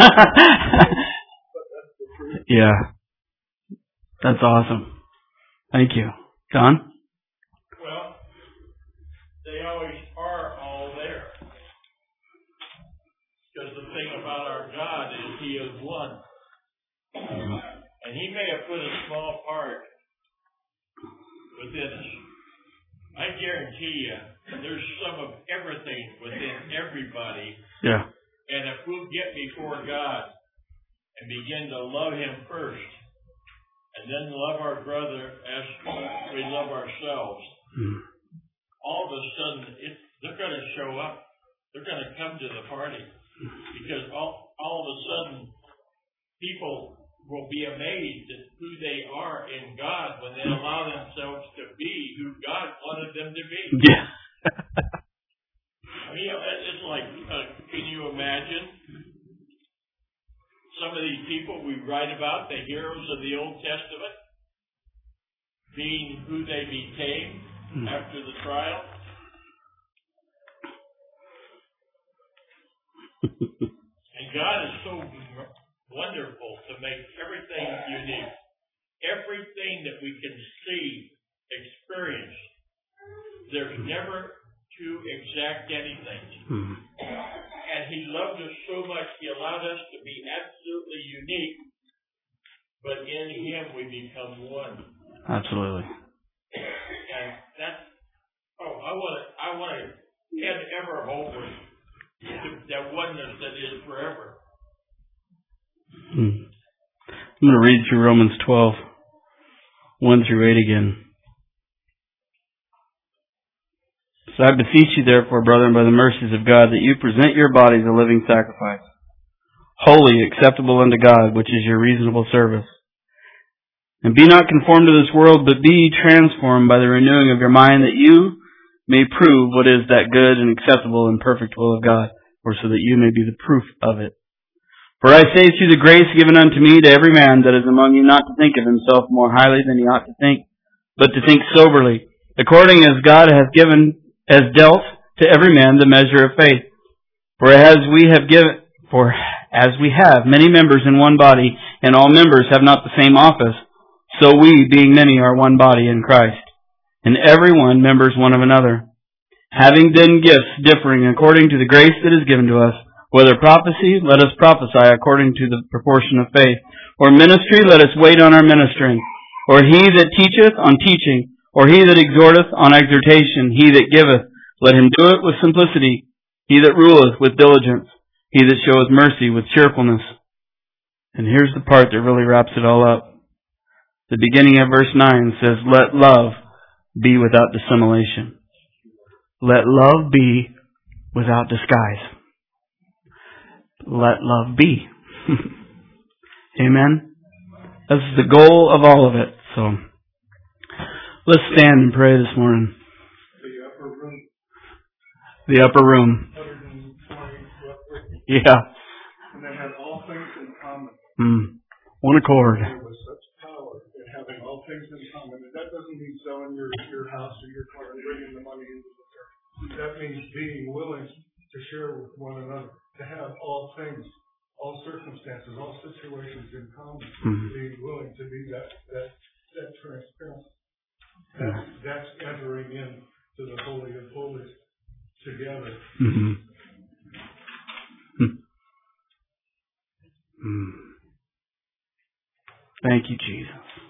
Yeah. That's awesome. Thank you. Don? Well, they always are all there. Because the thing about our God is He is one. And He may have put a small part within us. I guarantee you, there's some of everything within everybody. Yeah. And if we'll get before God and begin to love Him first, and then love our brother as we love ourselves, all of a sudden they're going to show up. They're going to come to the party. Because all of a sudden people will be amazed at who they are in God when they allow themselves to be who God wanted them to be. Yeah. I mean, it's like, can you imagine some of these people we write about, the heroes of the Old Testament, being who they became after the trial? And God is so wonderful to make everything unique. Everything that we can see, experience. There's never to exact anything. And He loved us so much, He allowed us to be absolutely unique, but in Him we become one. Absolutely. And that's, I want to end ever hope with that oneness that is forever. I'm going to read through Romans 12, 1 through 8 again. So I beseech you, therefore, brethren, by the mercies of God, that you present your bodies a living sacrifice, holy, acceptable unto God, which is your reasonable service. And be not conformed to this world, but be transformed by the renewing of your mind, that you may prove what is that good and acceptable and perfect will of God, or so that you may be the proof of it. For I say through the grace given unto me to every man that is among you not to think of himself more highly than he ought to think, but to think soberly, according as God has dealt to every man the measure of faith. For as we have many members in one body, and all members have not the same office, so we, being many, are one body in Christ, and every one members one of another. Having then gifts differing according to the grace that is given to us, whether prophecy, let us prophesy according to the proportion of faith, or ministry, let us wait on our ministering, or he that teacheth on teaching, or he that exhorteth on exhortation, he that giveth, let him do it with simplicity, he that ruleth with diligence, he that showeth mercy with cheerfulness. And here's the part that really wraps it all up. The beginning of verse 9 says, let love be without dissimulation. Let love be without disguise. Let love be. Amen? That's the goal of all of it. So, let's stand and pray this morning. The upper room. The upper room. 120. Yeah. And they had all things in common. One accord. There was such power in having all things in common. And that doesn't mean selling your house or your car and bringing the money into the church. That means being willing to share with one another, to have all things, all circumstances, all situations in common, being willing to be that transparent. That's entering into the Holy of Holies together. Thank you, Jesus.